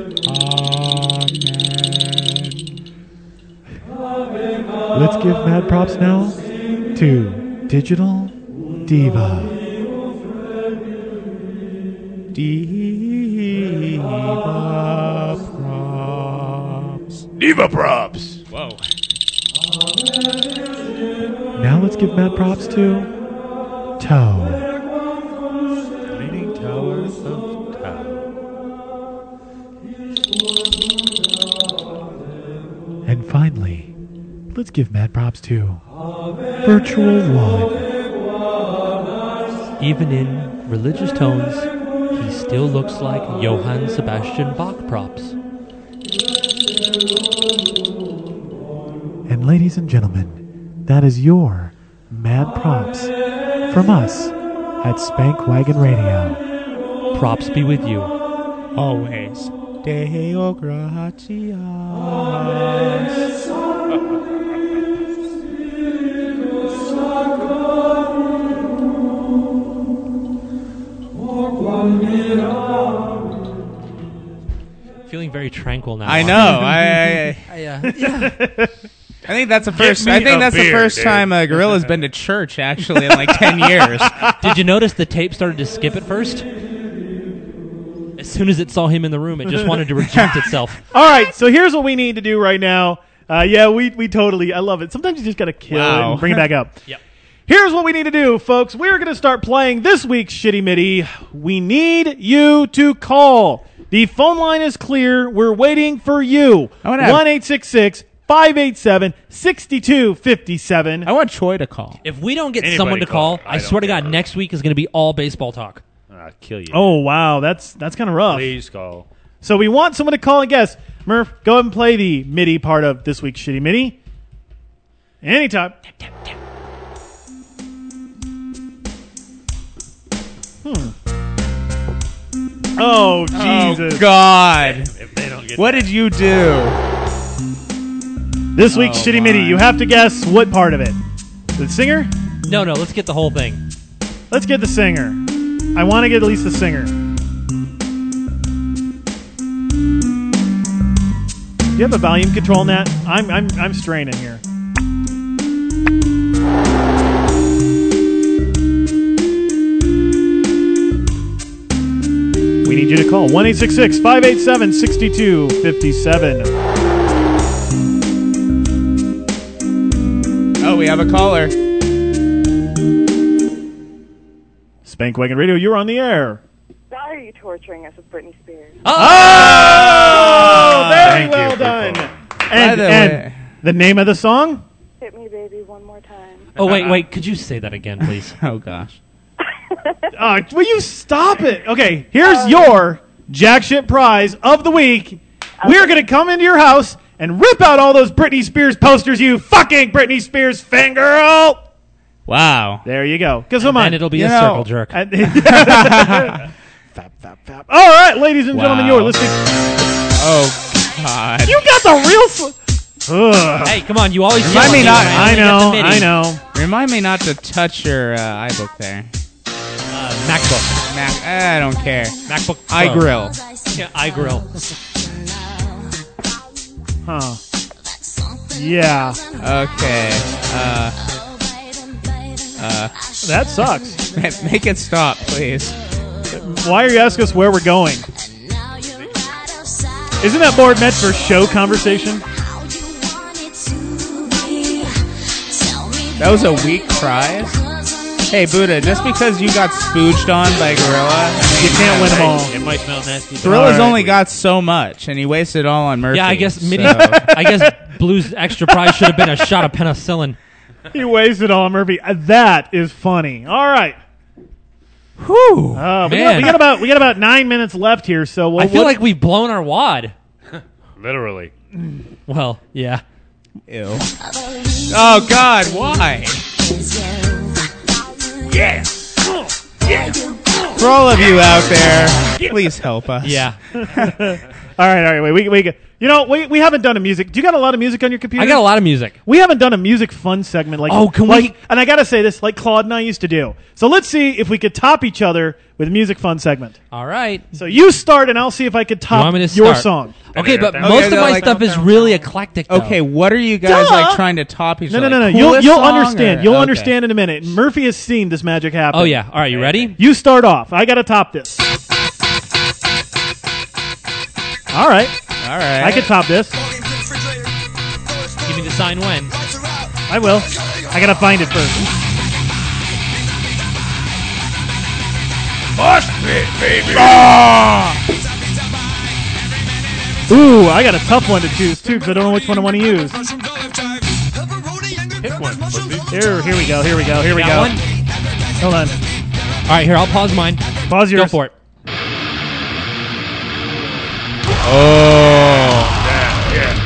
Let's give Mad Props now to Digital Diva. Diva Props. Diva Props. Whoa. Now let's give Mad Props to Toe. Leaning Tower of Tower. And finally, let's give Mad Props to Virtual One. Even in religious tones, he still looks like Johann Sebastian Bach props. And ladies and gentlemen, that is your Mad Props from us at Spank Wagon Radio. Props be with you. Always. Deo gratias. Feeling very tranquil now. I know. I think that's the first. I think that's the first time Gorilla's been to church actually in like 10 years. Did you notice the tape started to skip at first? As soon as it saw him in the room, it just wanted to reject itself. All right, so here's what we need to do right now. We totally, I love it. Sometimes you just got to kill it and bring it back up. Yep. Here's what we need to do, folks. We're going to start playing this week's Shitty MIDI. We need you to call. The phone line is clear. We're waiting for you. 1-866-587-6257. I want Troy to call. If we don't get someone to call, I swear to God, next week is going to be all baseball talk. I'll kill you. Oh, wow. That's kind of rough. Please call. So we want someone to call and guess. Murph, go ahead and play the MIDI part of this week's Shitty MIDI. Anytime. Oh, Jesus. Oh, God. If they don't get what did you do? This week's Shitty MIDI, you have to guess what part of it. The singer? No, let's get the whole thing. Let's get the singer. I want to get at least the singer. Do you have a volume control in that? I'm straining here. We need you to call 1-866-587-6257. Oh, we have a caller. Spank Wagon Radio, you're on the air. Why are you torturing us with Britney Spears? Oh! Very Thank well you for done. calling. And the name of the song? Hit me, baby, one more time. Oh, wait. Could you say that again, please? Oh, gosh. Will you stop it? Okay, here's your jack shit prize of the week. We're going to come into your house and rip out all those Britney Spears posters, you fucking Britney Spears fangirl. Wow. There you go. Because come on. And it'll be a circle jerk. Fap. All right, ladies and gentlemen, you're listening. Oh, God. You got the real... Hey, come on, you always Remind me not. I know. Remind me not to touch your iBook there. MacBook. I don't care. MacBook Pro. iGrill. Yeah, iGrill. Huh. Yeah. Okay. That sucks. Make it stop, please. Why are you asking us where we're going? Isn't that board meant for show conversation? That was a weak prize. Hey, Buddha, just because you got spooged on by Gorilla, you can't win them all. It might smell nasty. Gorilla's only got so much, and he wasted it all on Murphy. Yeah, I guess so. I guess Blue's extra prize should have been a shot of penicillin. He wasted all Murphy. That is funny. All right. Whew. We got about 9 minutes left here, so I feel like we've blown our wad. Literally. Well, yeah. Ew. Oh God, why? Yeah. Yeah. For all of you out there, please help us. Yeah. all right. Wait. We haven't done a music. Do you got a lot of music on your computer? I got a lot of music. We haven't done a music fun segment like. Oh, can we? And I gotta say this, like Claude and I used to do. So let's see if we could top each other with a music fun segment. All right. So you start, and I'll see if I could top your song. Okay, but most of my stuff is really eclectic. Though. Okay, what are you guys like trying to top each other? No. Like, You'll song understand. or- You'll okay. understand in a minute. Murphy has seen this magic happen. Oh yeah. All right, you ready? You start off. I gotta top this. All right. I can top this. Give me the sign when. I will. I gotta find it first. Mosh pit, baby. Ooh, I got a tough one to choose too because I don't know which one I want to use. Pick one. Here we go. Got one? Hold on. All right, here I'll pause mine. Pause yours. Go for it. Oh. Yeah.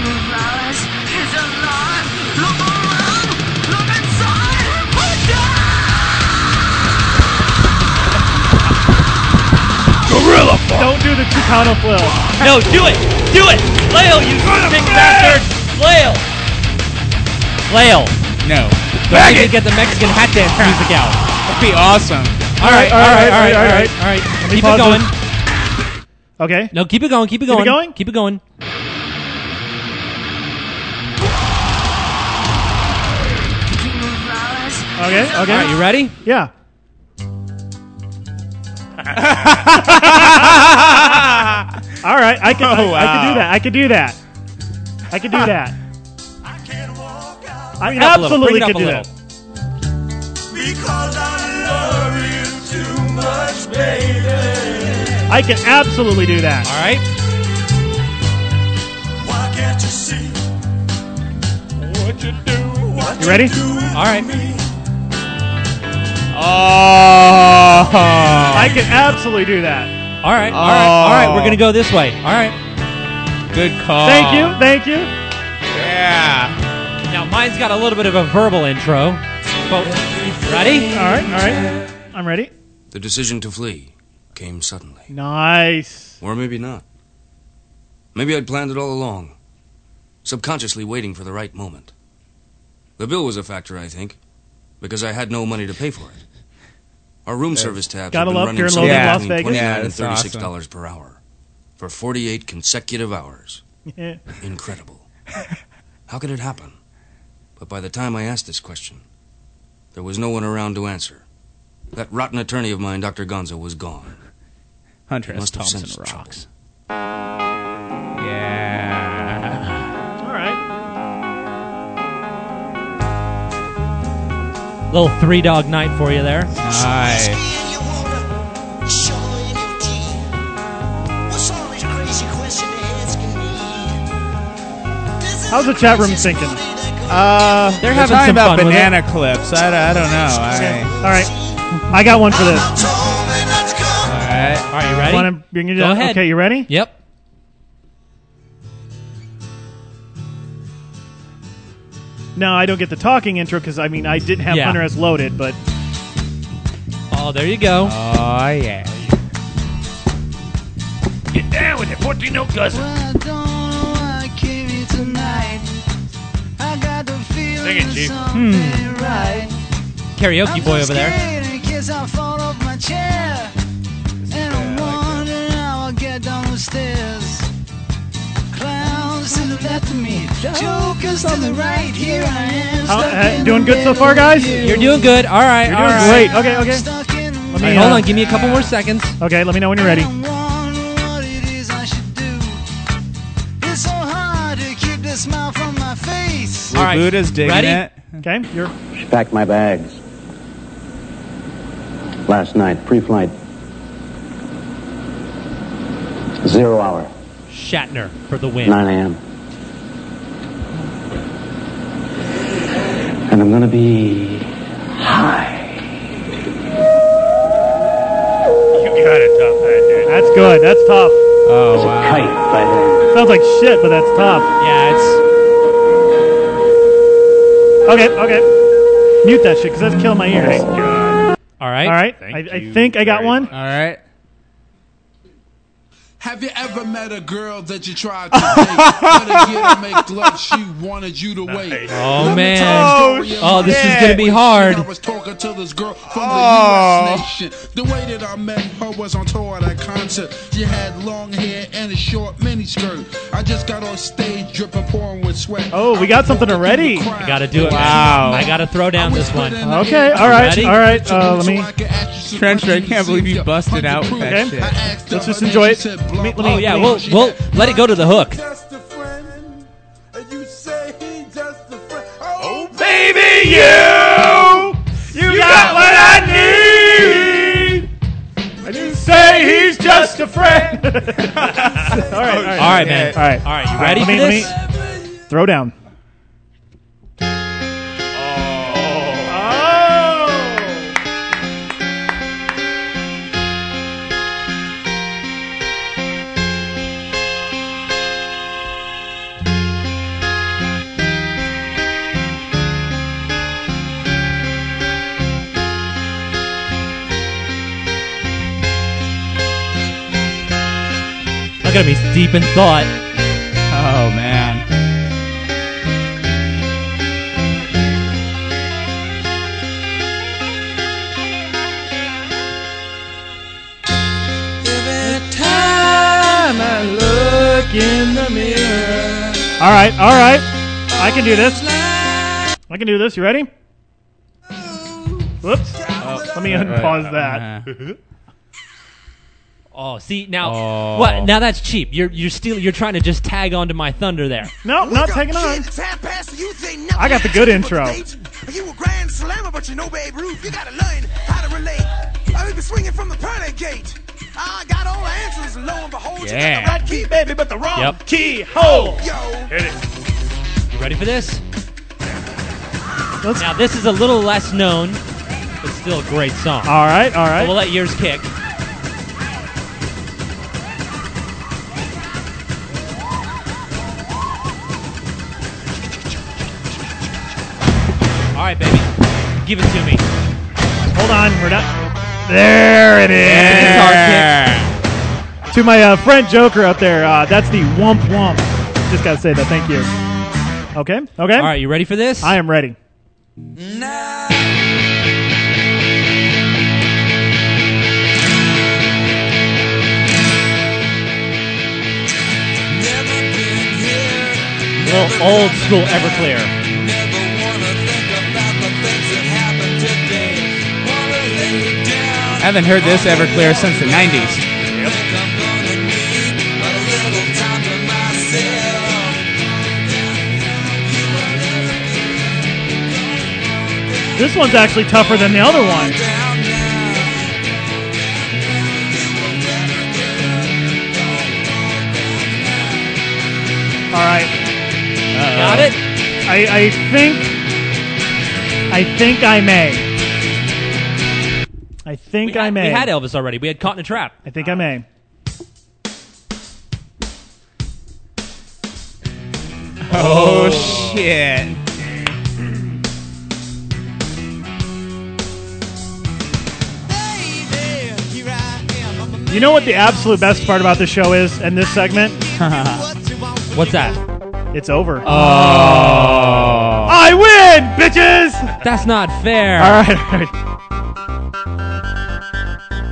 Gorilla fuck. Don't do the Chicano flail. No, do it! Do it! Flail, you sick bastard! Flail! Flail. No. Don't need to get the Mexican hat dance music out. That'd be awesome. All right. me Keep pause it going. this. Okay. No, keep it going. Keep it Keep it going. going? Keep it going. Okay. All right, you ready? Yeah. All right, I can do that. I can do that. I Bring it up a little, absolutely bring it up can a do little. that. Because I love you too much, baby. I can absolutely do that. All right. Why can't you see what you do? You ready? All right. Oh. I can absolutely do that. All right. We're gonna go this way. All right. Good call. Thank you. Yeah. Now mine's got a little bit of a verbal intro. But ready? All right. I'm ready. The decision to flee came suddenly. Nice. Or maybe not. Maybe I'd planned it all along, subconsciously waiting for the right moment. The bill was a factor, I think, because I had no money to pay for it. Our room service tabs Gotta have been love running Fear and somewhere Loathing Las between Vegas. $29 and that's $36 awesome. per hour for 48 consecutive hours. Yeah. Incredible. How could it happen? But by the time I asked this question, there was no one around to answer. That rotten attorney of mine, Dr. Gonzo, was gone. Hunter He S. must have Thompson sensed rocks. trouble. Yeah. All right. Little 3-dog night for you there. Nice. How's the chat room thinking? They're having talking some about fun with banana clips. I don't know. All right. I got one for this. All right. All right, you ready? Want to bring it Go down? ahead. Okay, you ready? Yep. No, I don't get the talking intro because I didn't have Yeah. Hunter S loaded, but Oh, there you go. Oh, yeah. Get down with it, 14 no cousin. Sing it, Chief. Karaoke boy over there. chair, and I'm wondering how I'll get down the stairs. Clowns to the left of me, jokers to the right. Here I am. Doing good so far, guys? You're doing good. All right. You're all doing right. great. Okay. All right, hold on. Give me a couple more seconds. Okay, let me know when you're ready. It's so hard to keep the smile from my face. All right, Buddha's digging ready? it. Okay, you're. She packed my bags. Last night, pre-flight. 0 hour. Shatner for the win. 9 a.m. And I'm gonna be high. You gotta top that, dude. That's good. That's tough. Oh, There's a kite by then. Sounds like shit, but that's tough. Yeah, it's. Okay. Mute that shit, because that's killing my ears. Thank God. All right. All right. Thank I you think I got very one. much. All right. Have you ever met a girl that you tried to date, but again make love, she wanted you to wait? Oh, Let me man. tell you the story of Oh, my this is life. gonna be hard. I was talking to this girl from the U.S. nation. The way that I met her was on tour at a concert. She had long hair and a short miniskirt. I just got on stage dripping, pouring with sweat. Oh, we got something already. I got to do it. Wow. Man. I got to throw down this one. Okay, all right. Ready? All right. Let me. Trencher, I can't believe you busted out with that Okay. shit. Let's just enjoy it. Let me, Oh, yeah. We'll let it go to the hook. Oh, Baby, you got what I need. And you say he's just a friend. All right. All right, man. All right. All right. You ready for let this? me throw down. I'm gonna be deep in thought. Oh, man. every time I look in the mirror. All right. I can do this. You ready? Whoops. Let me unpause that. Oh, see now. What? Now that's cheap. You're trying to just tag onto my thunder there. No, not taking on. I got the good intro. You a grand slammer, but you know Babe Ruth. You gotta learn how to relate. I be swinging from the pearly gate. I got all the answers, and lo and behold, you got the right key, baby, but the wrong key. Ho! Yo. Hit it. You ready for this? Now this is a little less known, but still a great song. All right. So we'll let yours kick. All right, baby. Give it to me. Hold on. We're done. There it is. To my friend Joker out there, that's the Wump Wump. Just gotta say that. Thank you. Okay. All right, you ready for this? I am ready. A little old school Everclear. I haven't heard this Everclear since the 90s. This one's actually tougher than the other one. All right. Got it? I think I may. We had Elvis already. We had Caught in a Trap. I think I may. Oh, shit. You know what the absolute best part about this show is and this segment? What's that? It's over. Oh. I win, bitches! That's not fair. All right.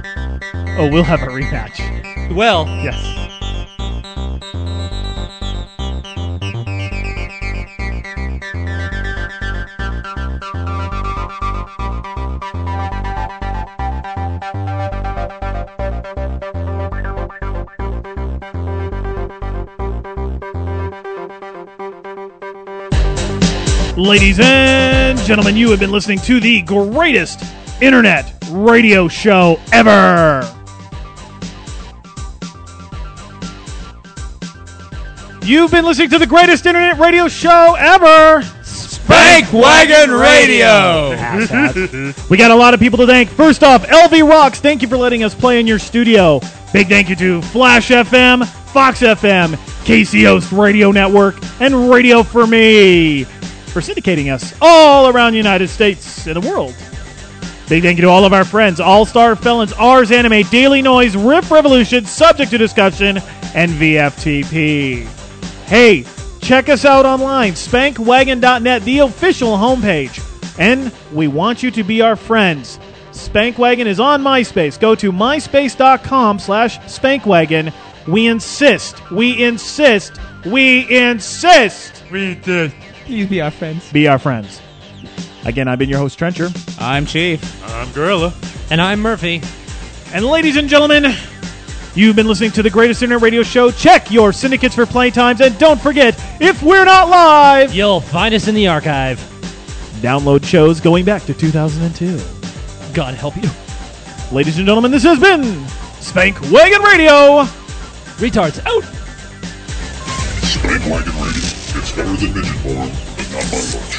Oh, we'll have a rematch. Well, yes. Ladies and gentlemen, you have been listening to the greatest internet radio show ever. You've been listening to the greatest internet radio show ever. Spank Wagon Radio. We got a lot of people to thank. First off, LV Rocks, thank you for letting us play in your studio. Big thank you to Flash FM, Fox FM, KCO's Radio Network, and Radio for Me for syndicating us all around the United States and the world. Big thank you to all of our friends, All-Star Felons, Ars Anime, Daily Noise, Riff Revolution, Subject to Discussion, and VFTP. Hey, check us out online, spankwagon.net, the official homepage. And we want you to be our friends. Spankwagon is on MySpace. Go to myspace.com/spankwagon. We insist. Please be our friends. Be our friends. Again, I've been your host, Trencher. I'm Chief. I'm Gorilla. And I'm Murphy. And ladies and gentlemen, you've been listening to the greatest internet radio show. Check your syndicates for playtimes. And don't forget, if we're not live, you'll find us in the archive. Download shows going back to 2002. God help you. Ladies and gentlemen, this has been Spank Wagon Radio. Retards out. Spank Wagon Radio. It's better than Midget Born, but not by much.